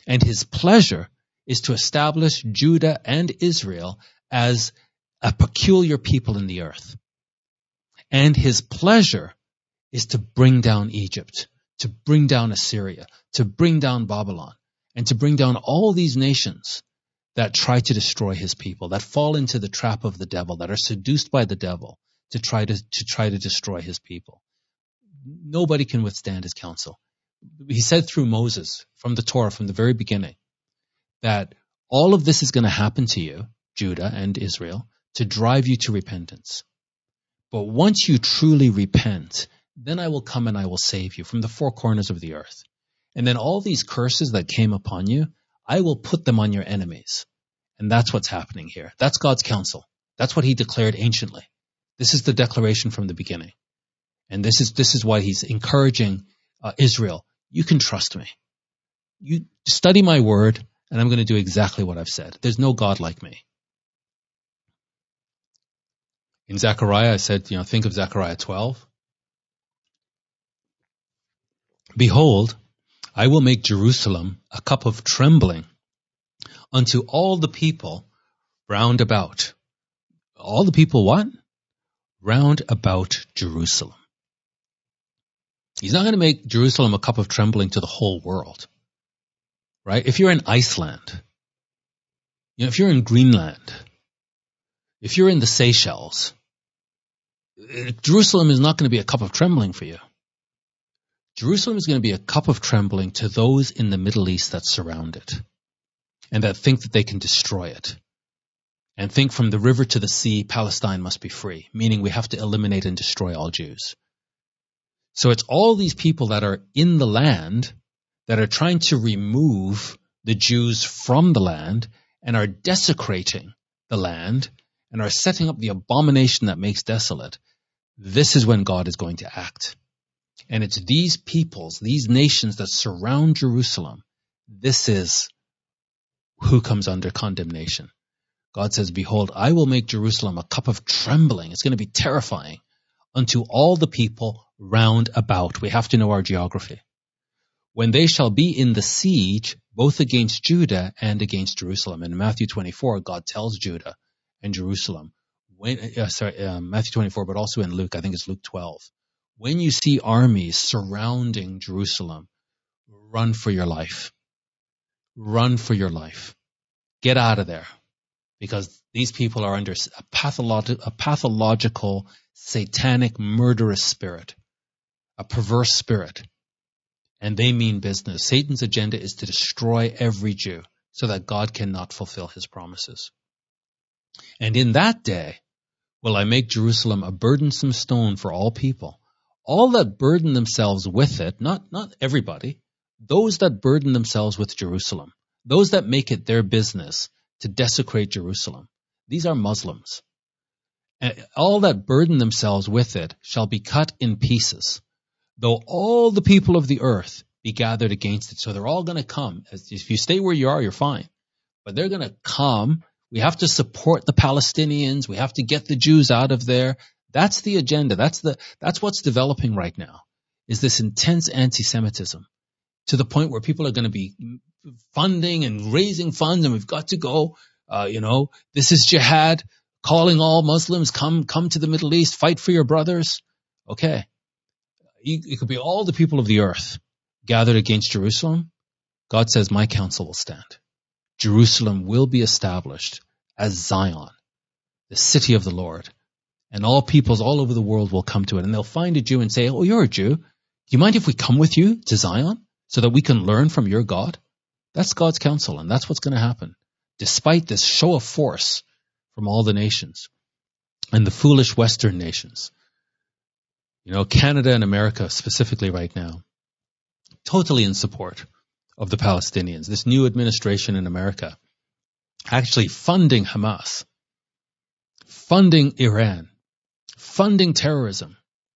And his pleasure is to establish Judah and Israel as a peculiar people in the earth. And his pleasure is to bring down Egypt, to bring down Assyria, to bring down Babylon, and to bring down all these nations that try to destroy his people, that fall into the trap of the devil, that are seduced by the devil to try to, to try to destroy his people. Nobody can withstand his counsel. He said through Moses from the Torah, from the very beginning, that all of this is going to happen to you, Judah and Israel, to drive you to repentance. But once you truly repent, then I will come and I will save you from the four corners of the earth. And then all these curses that came upon you, I will put them on your enemies. And that's what's happening here. That's God's counsel. That's what he declared anciently. This is the declaration from the beginning. And this is this is why he's encouraging uh, Israel. You can trust me. You study my word, and I'm going to do exactly what I've said. There's no God like me. In Zechariah, I said, you know, think of Zechariah twelve. Behold, I will make Jerusalem a cup of trembling unto all the people round about. All the people what? Round about Jerusalem. He's not going to make Jerusalem a cup of trembling to the whole world. Right? If you're in Iceland, you know, if you're in Greenland, if you're in the Seychelles, Jerusalem is not going to be a cup of trembling for you. Jerusalem is going to be a cup of trembling to those in the Middle East that surround it and that think that they can destroy it and think from the river to the sea, Palestine must be free, meaning we have to eliminate and destroy all Jews. So it's all these people that are in the land that are trying to remove the Jews from the land and are desecrating the land and are setting up the abomination that makes desolate. This is when God is going to act. And it's these peoples, these nations that surround Jerusalem. This is who comes under condemnation. God says, behold, I will make Jerusalem a cup of trembling. It's going to be terrifying unto all the people round about. We have to know our geography. When they shall be in the siege, both against Judah and against Jerusalem. In Matthew twenty-four, God tells Judah and Jerusalem, when, uh, sorry, uh, Matthew twenty-four, but also in Luke, I think it's Luke twelve. When you see armies surrounding Jerusalem, run for your life. Run for your life. Get out of there. Because these people are under a, pathological, a pathological, satanic, murderous spirit. A perverse spirit. And they mean business. Satan's agenda is to destroy every Jew so that God cannot fulfill his promises. And in that day will I make Jerusalem a burdensome stone for all people. All that burden themselves with it, not, not everybody, those that burden themselves with Jerusalem, those that make it their business to desecrate Jerusalem, these are Muslims. And all that burden themselves with it shall be cut in pieces, though all the people of the earth be gathered against it. So they're all going to come. If you stay where you are, you're fine. But they're going to come. We have to support the Palestinians. We have to get the Jews out of there. That's the agenda. That's the that's what's developing right now, is this intense anti-Semitism to the point where people are going to be funding and raising funds, and we've got to go. Uh, you know, this is jihad, calling all Muslims, come come to the Middle East, fight for your brothers. Okay. It could be all the people of the earth gathered against Jerusalem. God says, my counsel will stand. Jerusalem will be established as Zion, the city of the Lord. And all peoples all over the world will come to it. And they'll find a Jew and say, oh, you're a Jew. Do you mind if we come with you to Zion so that we can learn from your God? That's God's counsel, and that's what's going to happen. Despite this show of force from all the nations and the foolish Western nations. You know, Canada and America specifically right now, totally in support of the Palestinians. This new administration in America actually funding Hamas, funding Iran, funding terrorism,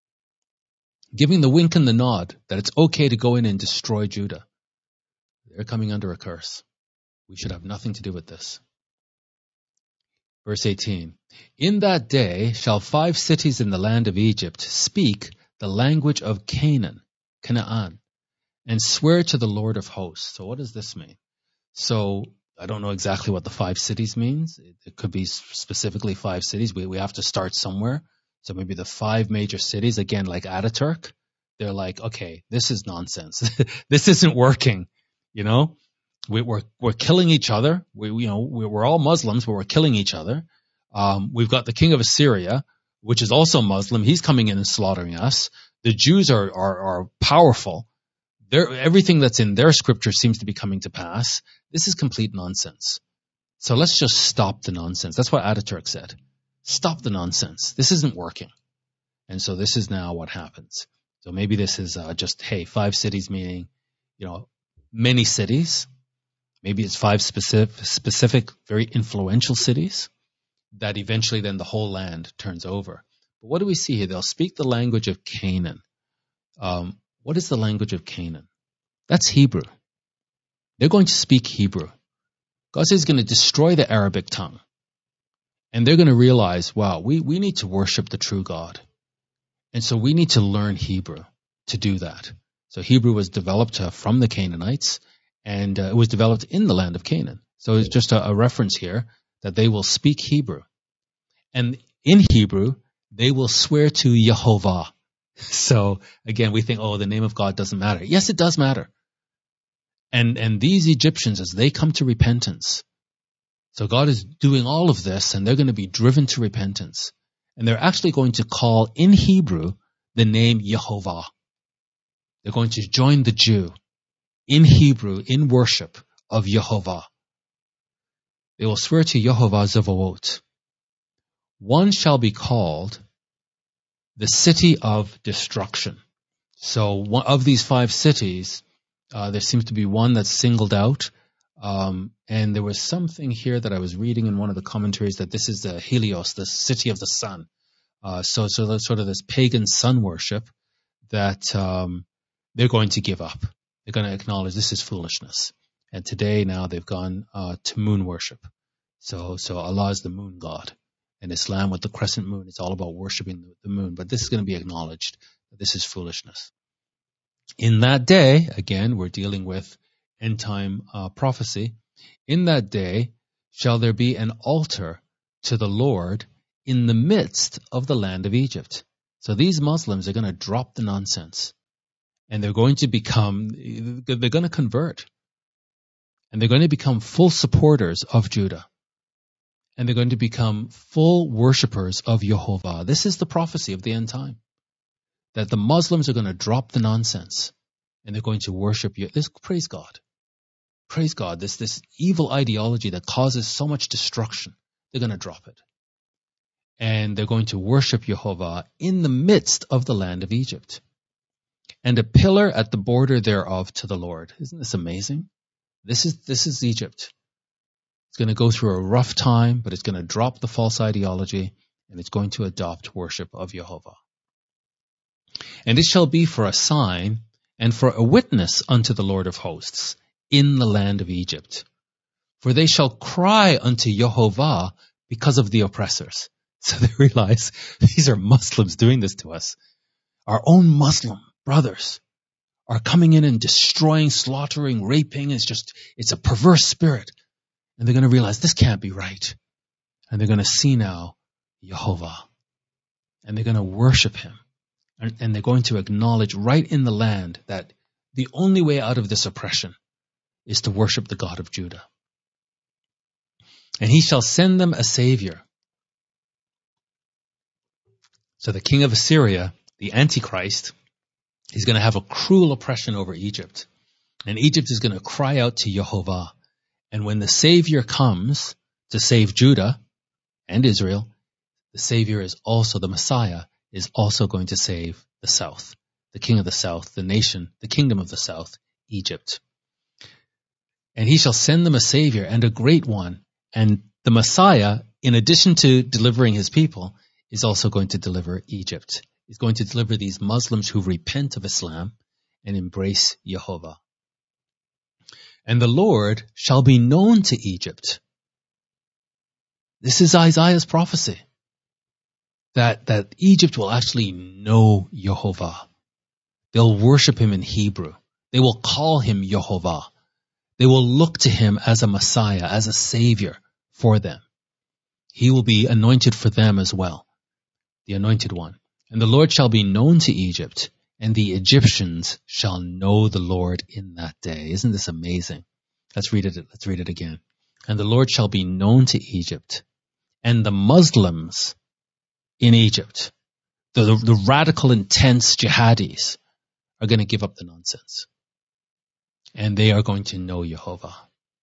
giving the wink and the nod that it's okay to go in and destroy Judah. They're coming under a curse. We should have nothing to do with this. Verse eighteen, in that day shall five cities in the land of Egypt speak the language of Canaan, Canaan, and swear to the Lord of hosts. So what does this mean? So I don't know exactly what the five cities means. It, it could be specifically five cities. We we have to start somewhere. So maybe the five major cities, again, like Ataturk, they're like, okay, this is nonsense. This isn't working. You know, we, we're we're killing each other. We you know we, we're all Muslims, but we're killing each other. Um, we've got the king of Assyria, which is also Muslim. He's coming in and slaughtering us. The Jews are are, are powerful. They're, everything that's in their scripture seems to be coming to pass. This is complete nonsense. So let's just stop the nonsense. That's what Ataturk said. Stop the nonsense. This isn't working. And so this is now what happens. So maybe this is uh, just, hey, five cities meaning, you know, many cities. Maybe it's five specific, specific, very influential cities that eventually then the whole land turns over. But what do we see here? They'll speak the language of Canaan. Um, what is the language of Canaan? That's Hebrew. They're going to speak Hebrew. God says he's going to destroy the Arabic tongue. And they're going to realize, wow, we, we need to worship the true God. And so we need to learn Hebrew to do that. So Hebrew was developed uh, from the Canaanites, and uh, it was developed in the land of Canaan. So it's just a, a reference here that they will speak Hebrew. And in Hebrew, they will swear to Yehovah. So again, we think, oh, the name of God doesn't matter. Yes, it does matter. And and these Egyptians, as they come to repentance, so God is doing all of this, and they're going to be driven to repentance. And they're actually going to call in Hebrew the name Yehovah. They're going to join the Jew in Hebrew, in worship of Yehovah. They will swear to Yehovah Zevaot. One shall be called the city of destruction. So one of these five cities, uh, there seems to be one that's singled out. Um, and there was something here that I was reading in one of the commentaries that this is the Helios, the city of the sun. Uh, so, so there's sort of this pagan sun worship that um, they're going to give up. They're going to acknowledge this is foolishness. And today now they've gone uh, to moon worship. So, so Allah is the moon god. And Islam with the crescent moon, it's all about worshiping the moon. But this is going to be acknowledged that this is foolishness. In that day, again, we're dealing with end time uh, prophecy. In that day shall there be an altar to the Lord in the midst of the land of Egypt. So these Muslims are going to drop the nonsense. And they're going to become, they're going to convert. And they're going to become full supporters of Judah. And they're going to become full worshippers of Yehovah. This is the prophecy of the end time. That the Muslims are going to drop the nonsense. And they're going to worship you. This, praise God. Praise God. This, this evil ideology that causes so much destruction, they're going to drop it. And they're going to worship Yehovah in the midst of the land of Egypt. And a pillar at the border thereof to the Lord. Isn't this amazing? This is, this is Egypt. It's going to go through a rough time, but it's going to drop the false ideology, and it's going to adopt worship of Yehovah. And it shall be for a sign and for a witness unto the Lord of hosts in the land of Egypt. For they shall cry unto Yehovah because of the oppressors. So they realize these are Muslims doing this to us. Our own Muslim brothers are coming in and destroying, slaughtering, raping. It's just, it's a perverse spirit. And they're going to realize this can't be right. And they're going to see now Yehovah. And they're going to worship him. And, and they're going to acknowledge right in the land that the only way out of this oppression is to worship the God of Judah. And he shall send them a savior. So the king of Assyria, the Antichrist, is going to have a cruel oppression over Egypt. And Egypt is going to cry out to Yehovah. And when the Savior comes to save Judah and Israel, the Savior is also, the Messiah, is also going to save the South, the king of the South, the nation, the kingdom of the South, Egypt. And he shall send them a Savior and a great one. And the Messiah, in addition to delivering his people, is also going to deliver Egypt. He's going to deliver these Muslims who repent of Islam and embrace Yehovah. And the Lord shall be known to Egypt. This is Isaiah's prophecy. That, that Egypt will actually know Yehovah. They'll worship him in Hebrew. They will call him Yehovah. They will look to him as a Messiah, as a Savior for them. He will be anointed for them as well, the Anointed One. And the Lord shall be known to Egypt, and the Egyptians shall know the Lord in that day. Isn't this amazing? Let's read it. Let's read it again. And the Lord shall be known to Egypt, and the Muslims in Egypt, the, the, the radical, intense jihadis, are going to give up the nonsense. And they are going to know Jehovah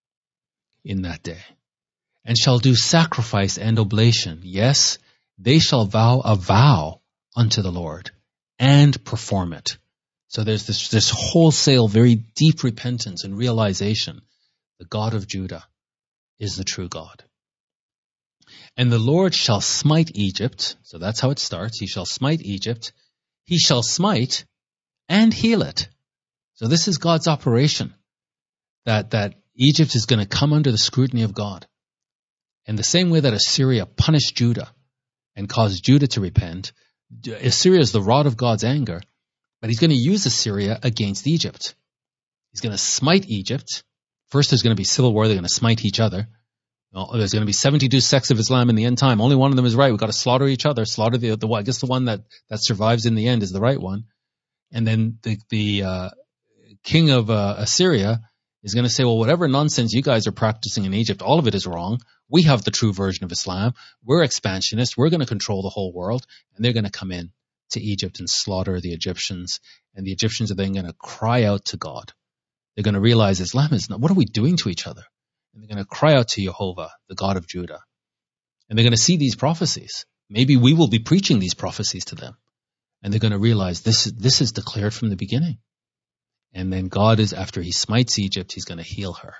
in that day, and shall do sacrifice and oblation. Yes, they shall vow a vow unto the Lord and perform it. So there's this, this wholesale, very deep repentance and realization. The God of Judah is the true God. And the Lord shall smite Egypt. So that's how it starts. He shall smite Egypt. He shall smite and heal it. So this is God's operation. That, that Egypt is going to come under the scrutiny of God. And the same way that Assyria punished Judah and caused Judah to repent, Assyria is the rod of God's anger, but he's going to use Assyria against Egypt. He's going to smite Egypt. First, there's going to be civil war. They're going to smite each other. Well, there's going to be seventy-two sects of Islam in the end time. Only one of them is right. We've got to slaughter each other. Slaughter the, the I guess the one that, that survives in the end is the right one. And then the, the uh, king of uh, Assyria is going to say, well, whatever nonsense you guys are practicing in Egypt, all of it is wrong. We have the true version of Islam. We're expansionists. We're going to control the whole world. And they're going to come in to Egypt and slaughter the Egyptians. And the Egyptians are then going to cry out to God. They're going to realize Islam is not, what are we doing to each other? And they're going to cry out to Jehovah, the God of Judah. And they're going to see these prophecies. Maybe we will be preaching these prophecies to them. And they're going to realize this, this is declared from the beginning. And then God is, after he smites Egypt, he's going to heal her.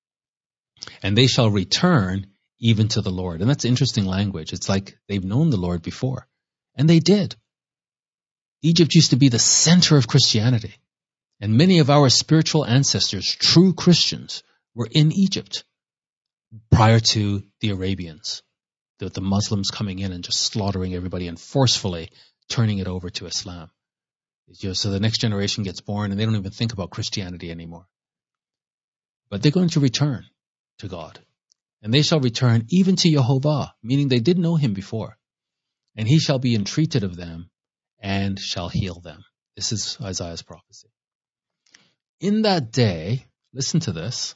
And they shall return even to the Lord. And that's interesting language. It's like they've known the Lord before. And they did. Egypt used to be the center of Christianity. And many of our spiritual ancestors, true Christians, were in Egypt prior to the Arabians, the, the Muslims coming in and just slaughtering everybody and forcefully turning it over to Islam. You know, so the next generation gets born and they don't even think about Christianity anymore. But they're going to return to God. And they shall return even to Jehovah, meaning they did know him before. And he shall be entreated of them and shall heal them. This is Isaiah's prophecy. In that day, listen to this.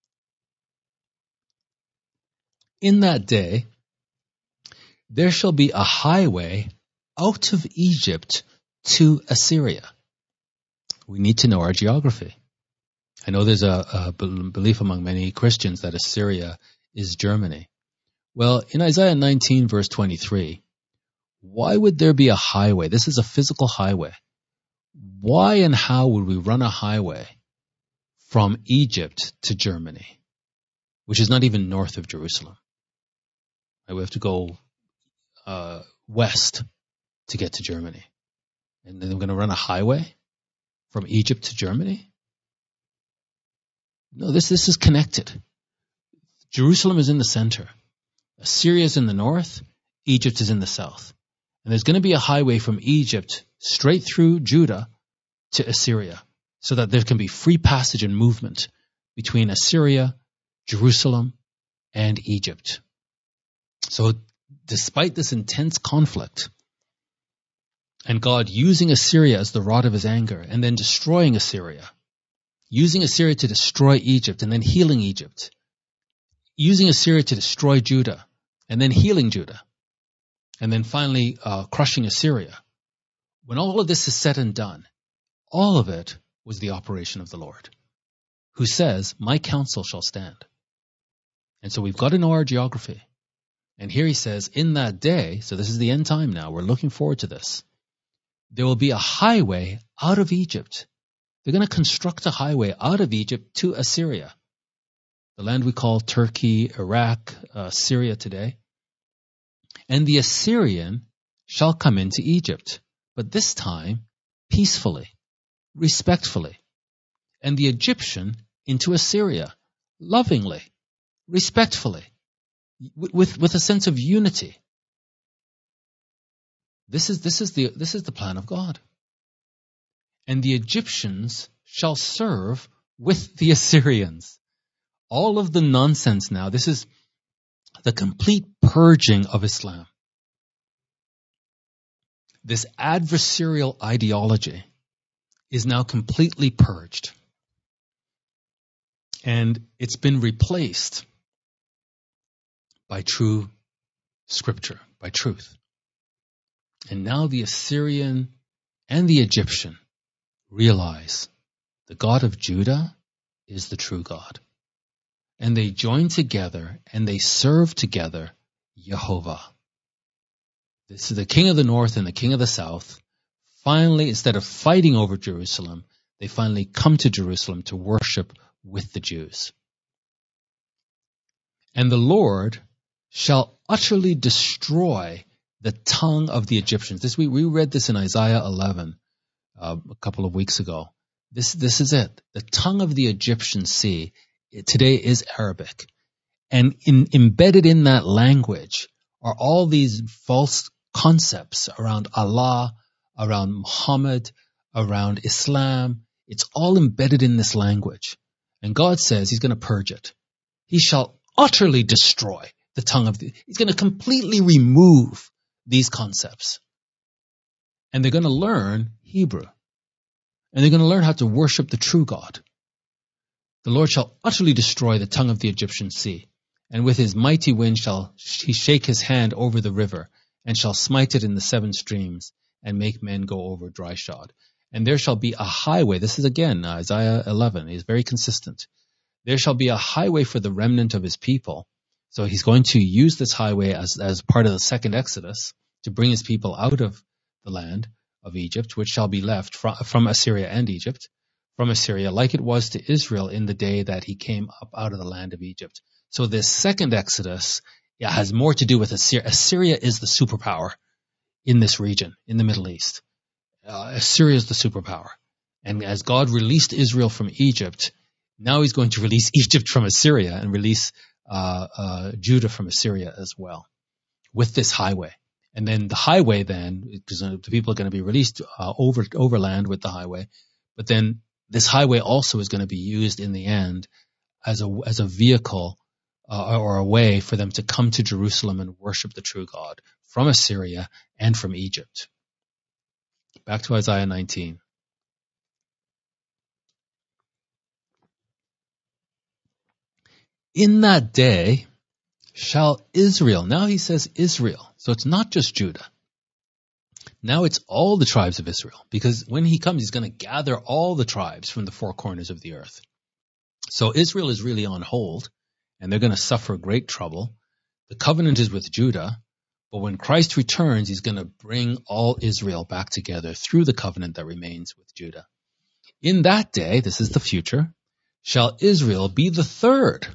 In that day, there shall be a highway out of Egypt to Assyria. We need to know our geography. I know there's a, a belief among many Christians that Assyria is Germany. Well, in Isaiah nineteen, verse twenty-three, why would there be a highway? This is a physical highway. Why and how would we run a highway from Egypt to Germany, which is not even north of Jerusalem? We have to go uh, west to get to Germany. And then we're going to run a highway from Egypt to Germany? No, this, this is connected. Jerusalem is in the center. Assyria is in the north. Egypt is in the south. And there's going to be a highway from Egypt straight through Judah to Assyria so that there can be free passage and movement between Assyria, Jerusalem, and Egypt. So despite this intense conflict, and God using Assyria as the rod of his anger, and then destroying Assyria, using Assyria to destroy Egypt, and then healing Egypt, using Assyria to destroy Judah, and then healing Judah, and then finally uh, crushing Assyria. When all of this is said and done, all of it was the operation of the Lord, who says, my counsel shall stand. And so we've got to know our geography. And here he says, in that day, so this is the end time now, we're looking forward to this, there will be a highway out of Egypt. They're going to construct a highway out of Egypt to Assyria, the land we call Turkey, Iraq, uh, Syria today. And the Assyrian shall come into Egypt, but this time peacefully, respectfully. And the Egyptian into Assyria, lovingly, respectfully, with, with a sense of unity. This is, this is the, this is the plan of God. And the Egyptians shall serve with the Assyrians. all of the nonsense now, this is the complete purging of Islam. This adversarial ideology is now completely purged. And it's been replaced by true scripture, by truth. And now the Assyrian and the Egyptian realize the God of Judah is the true God. And they join together and they serve together Jehovah. This is the king of the north and the king of the south. Finally, instead of fighting over Jerusalem, they finally come to Jerusalem to worship with the Jews. And the Lord shall utterly destroy the tongue of the Egyptians. This we, we read this in Isaiah eleven uh, a couple of weeks ago. This this is it. The tongue of the Egyptian sea it, today is Arabic, and in, embedded in that language are all these false concepts around Allah, around Muhammad, around Islam. It's all embedded in this language, and God says He's going to purge it. He shall utterly destroy the tongue of the. He's going to completely remove these concepts. And they're going to learn Hebrew. And they're going to learn how to worship the true God. The Lord shall utterly destroy the tongue of the Egyptian sea. And with his mighty wind shall he shake his hand over the river, and shall smite it in the seven streams, and make men go over dry shod. And there shall be a highway. This is again Isaiah eleven. He's very consistent. There shall be a highway for the remnant of his people. So he's going to use this highway as, as part of the second Exodus to bring his people out of the land of Egypt, which shall be left from, from Assyria and Egypt, from Assyria, like it was to Israel in the day that he came up out of the land of Egypt. So this second Exodus yeah, has more to do with Assyria. Assyria is the superpower in this region, in the Middle East. Uh, Assyria is the superpower. And as God released Israel from Egypt, now he's going to release Egypt from Assyria and release uh, uh, Judah from Assyria as well with this highway. And then the highway then, because the people are going to be released uh, over overland with the highway, but then this highway also is going to be used in the end as a as a vehicle uh, or a way for them to come to Jerusalem and worship the true God from Assyria and from Egypt. Back to Isaiah nineteen. In that day shall Israel, now he says Israel, so it's not just Judah. Now it's all the tribes of Israel, because when he comes, he's going to gather all the tribes from the four corners of the earth. So Israel is really on hold, and they're going to suffer great trouble. The covenant is with Judah, but when Christ returns, he's going to bring all Israel back together through the covenant that remains with Judah. In that day, this is the future, shall Israel be the third.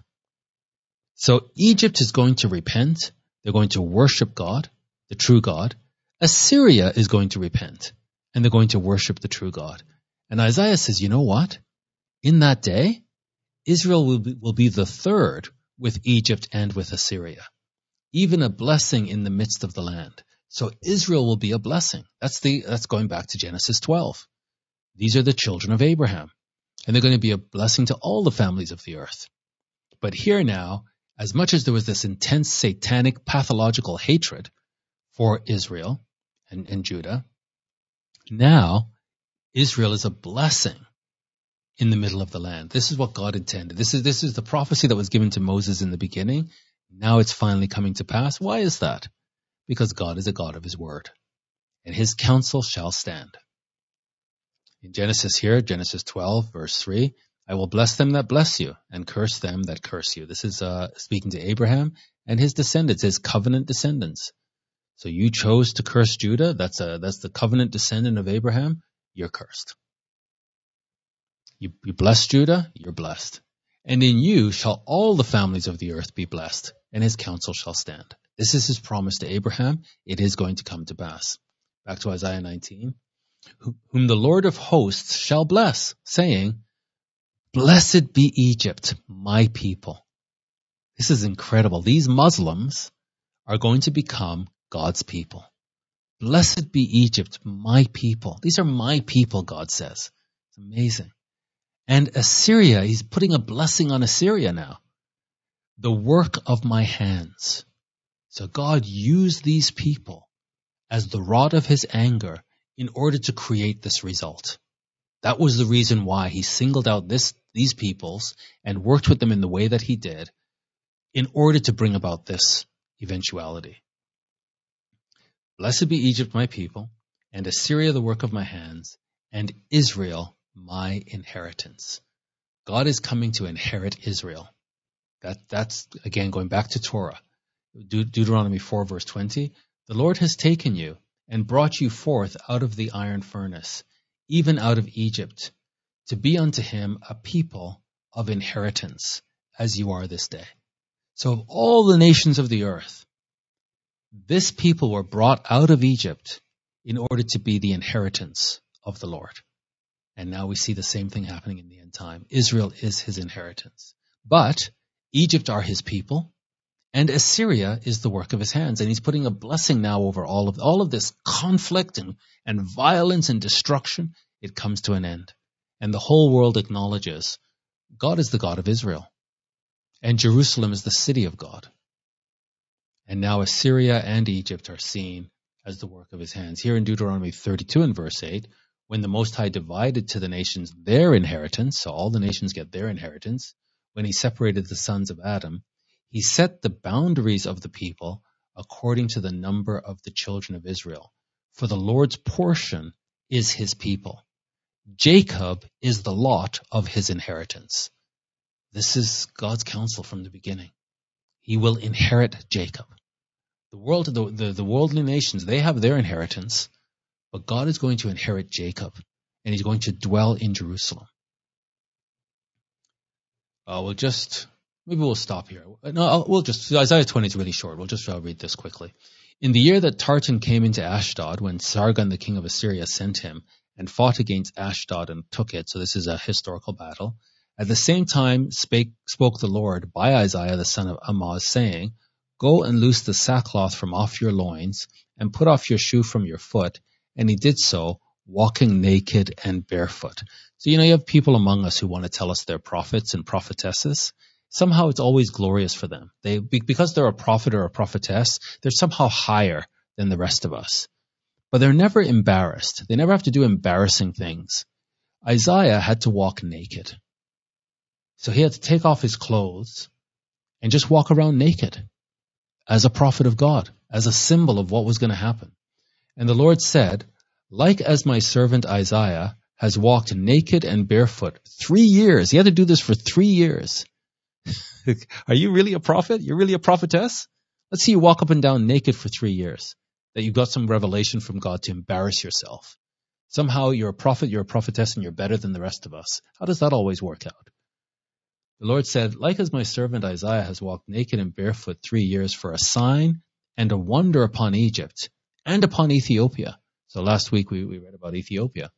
So Egypt is going to repent. They're going to worship God, the true God. Assyria is going to repent, and they're going to worship the true God. And Isaiah says, you know what? In that day, Israel will be, will be the third with Egypt and with Assyria. Even a blessing in the midst of the land. So Israel will be a blessing. That's the that's going back to Genesis twelve. These are the children of Abraham. And they're going to be a blessing to all the families of the earth. But here now, as much as there was this intense satanic pathological hatred for Israel and, and Judah, now Israel is a blessing in the middle of the land. This is what God intended. This is this is the prophecy that was given to Moses in the beginning. Now it's finally coming to pass. Why is that? Because God is a God of his word, and his counsel shall stand. In Genesis here, Genesis twelve, verse three, I will bless them that bless you and curse them that curse you. This is uh, speaking to Abraham and his descendants, his covenant descendants. So you chose to curse Judah. That's a, that's the covenant descendant of Abraham. You're cursed. You, you bless Judah, you're blessed. And in you shall all the families of the earth be blessed, and his counsel shall stand. This is his promise to Abraham. It is going to come to pass. Back to Isaiah nineteen. Whom the Lord of hosts shall bless, saying, blessed be Egypt, my people. This is incredible. These Muslims are going to become God's people. Blessed be Egypt, my people. These are my people, God says. It's amazing. And Assyria, he's putting a blessing on Assyria now. the work of my hands. So God used these people as the rod of his anger in order to create this result. That was the reason why he singled out this, these peoples and worked with them in the way that he did in order to bring about this eventuality. Blessed be Egypt, my people, and Assyria, the work of my hands, and Israel, my inheritance. God is coming to inherit Israel. That, that's, again, going back to Torah. De- Deuteronomy four, verse twenty. The Lord has taken you and brought you forth out of the iron furnace, even out of Egypt, to be unto him a people of inheritance, as you are this day. So of all the nations of the earth, this people were brought out of Egypt in order to be the inheritance of the Lord. And now we see the same thing happening in the end time. Israel is his inheritance. But Egypt are his people, and Assyria is the work of his hands. And he's putting a blessing now over all of all of this conflict and, and violence and destruction. It comes to an end. And the whole world acknowledges God is the God of Israel. And Jerusalem is the city of God. And now Assyria and Egypt are seen as the work of his hands. Here in Deuteronomy thirty-two and verse eight, when the Most High divided to the nations their inheritance, so all the nations get their inheritance, when he separated the sons of Adam, he set the boundaries of the people according to the number of the children of Israel. For the Lord's portion is his people. Jacob is the lot of his inheritance. This is God's counsel from the beginning. He will inherit Jacob. The world, the, the, the worldly nations, they have their inheritance, but God is going to inherit Jacob, and he's going to dwell in Jerusalem. Uh, we'll just, maybe we'll stop here. No, I'll, we'll just, Isaiah twenty is really short. We'll just uh, read this quickly. In the year that Tartan came into Ashdod, when Sargon, the king of Assyria, sent him and fought against Ashdod and took it, so this is a historical battle, at the same time spake, spoke the Lord by Isaiah the son of Amoz, saying, Go and loose the sackcloth from off your loins, and put off your shoe from your foot. And he did so, walking naked and barefoot. So, you know, you have people among us who want to tell us they're prophets and prophetesses. Somehow it's always glorious for them. They, because they're a prophet or a prophetess, they're somehow higher than the rest of us. But they're never embarrassed. They never have to do embarrassing things. Isaiah had to walk naked. So he had to take off his clothes and just walk around naked as a prophet of God, as a symbol of what was going to happen. And the Lord said, like as my servant Isaiah has walked naked and barefoot three years. He had to do this for three years. Are you really a prophet? You're really a prophetess? Let's see you walk up and down naked for three years. That you got some revelation from God to embarrass yourself. Somehow you're a prophet, you're a prophetess, and you're better than the rest of us. How does that always work out? The Lord said, like as my servant Isaiah has walked naked and barefoot three years for a sign and a wonder upon Egypt and upon Ethiopia. So last week we, we read about Ethiopia.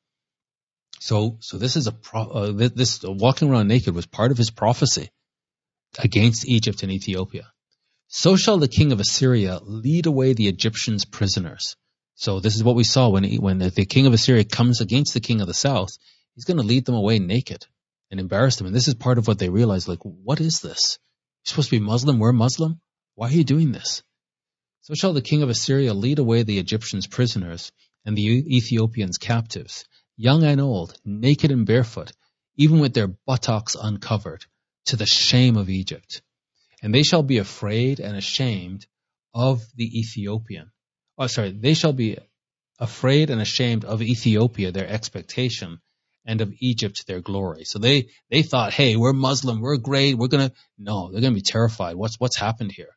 So, so this is a pro, uh, this uh, walking around naked was part of his prophecy against Egypt and Ethiopia. So shall the king of Assyria lead away the Egyptians prisoners. So this is what we saw when he, when the, the king of Assyria comes against the king of the south. He's going to lead them away naked and embarrass them. And this is part of what they realize, like, what is this? You're supposed to be Muslim, we're Muslim? Why are you doing this? So shall the king of Assyria lead away the Egyptians prisoners and the Ethiopians captives, young and old, naked and barefoot, even with their buttocks uncovered, to the shame of Egypt. And they shall be afraid and ashamed of the Ethiopian. Oh, sorry, they shall be afraid and ashamed of Ethiopia, their expectation, and of Egypt, their glory. So they, they thought, hey, we're Muslim, we're great, we're going to, no, they're going to be terrified. What's, what's happened here?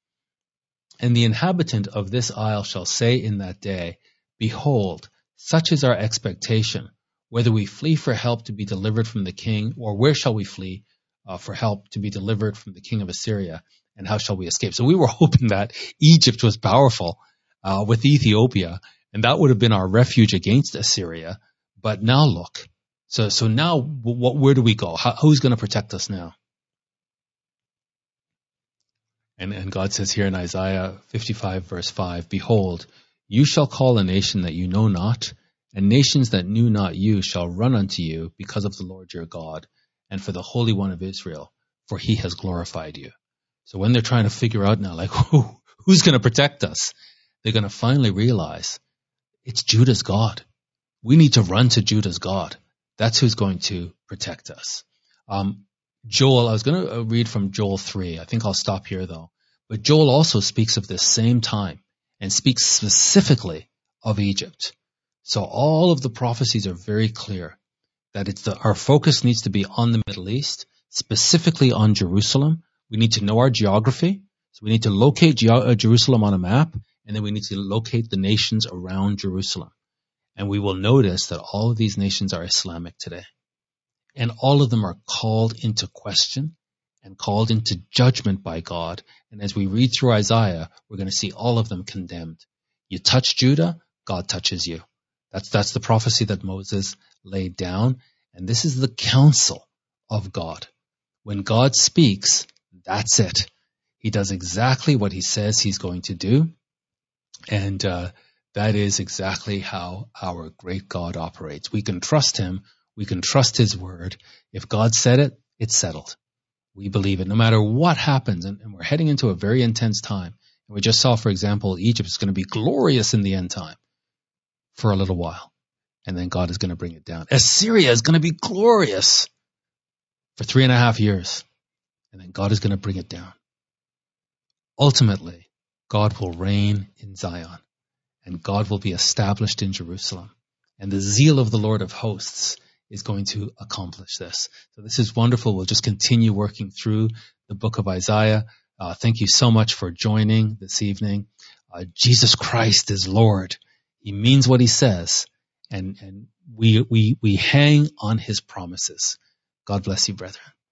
And the inhabitant of this isle shall say in that day, behold, such is our expectation, whether we flee for help to be delivered from the king, or where shall we flee uh, for help to be delivered from the king of Assyria, and how shall we escape? So we were hoping that Egypt was powerful uh, with Ethiopia, and that would have been our refuge against Assyria. But now look, so so now what, where do we go? How, who's going to protect us now? And, and God says here in Isaiah fifty-five, verse five, behold, you shall call a nation that you know not, and nations that knew not you shall run unto you because of the Lord your God, and for the Holy One of Israel, for he has glorified you. So when they're trying to figure out now, like, who, who's going to protect us? They're going to finally realize it's Judah's God. We need to run to Judah's God. That's who's going to protect us. Um, Joel, I was going to read from Joel three. I think I'll stop here though. But Joel also speaks of this same time and speaks specifically of Egypt. So all of the prophecies are very clear that it's the, our focus needs to be on the Middle East, specifically on Jerusalem. We need to know our geography. So we need to locate Ge- uh, Jerusalem on a map, and then we need to locate the nations around Jerusalem. And we will notice that all of these nations are Islamic today. And all of them are called into question and called into judgment by God. And as we read through Isaiah, we're going to see all of them condemned. You touch Judah, God touches you. That's, that's the prophecy that Moses laid down. And this is the counsel of God. When God speaks, that's it. He does exactly what he says he's going to do. And uh, that is exactly how our great God operates. We can trust him. We can trust his word. If God said it, it's settled. We believe it no matter what happens. And, and we're heading into a very intense time. And we just saw, for example, Egypt is going to be glorious in the end time for a little while. And then God is going to bring it down. Assyria is going to be glorious for three and a half years. And then God is going to bring it down. Ultimately, God will reign in Zion. And God will be established in Jerusalem. And the zeal of the Lord of hosts is going to accomplish this. So this is wonderful. We'll just continue working through the book of Isaiah. Uh, thank you so much for joining this evening. Uh, Jesus Christ is Lord. He means what he says. And, and we, we, we hang on his promises. God bless you, brethren.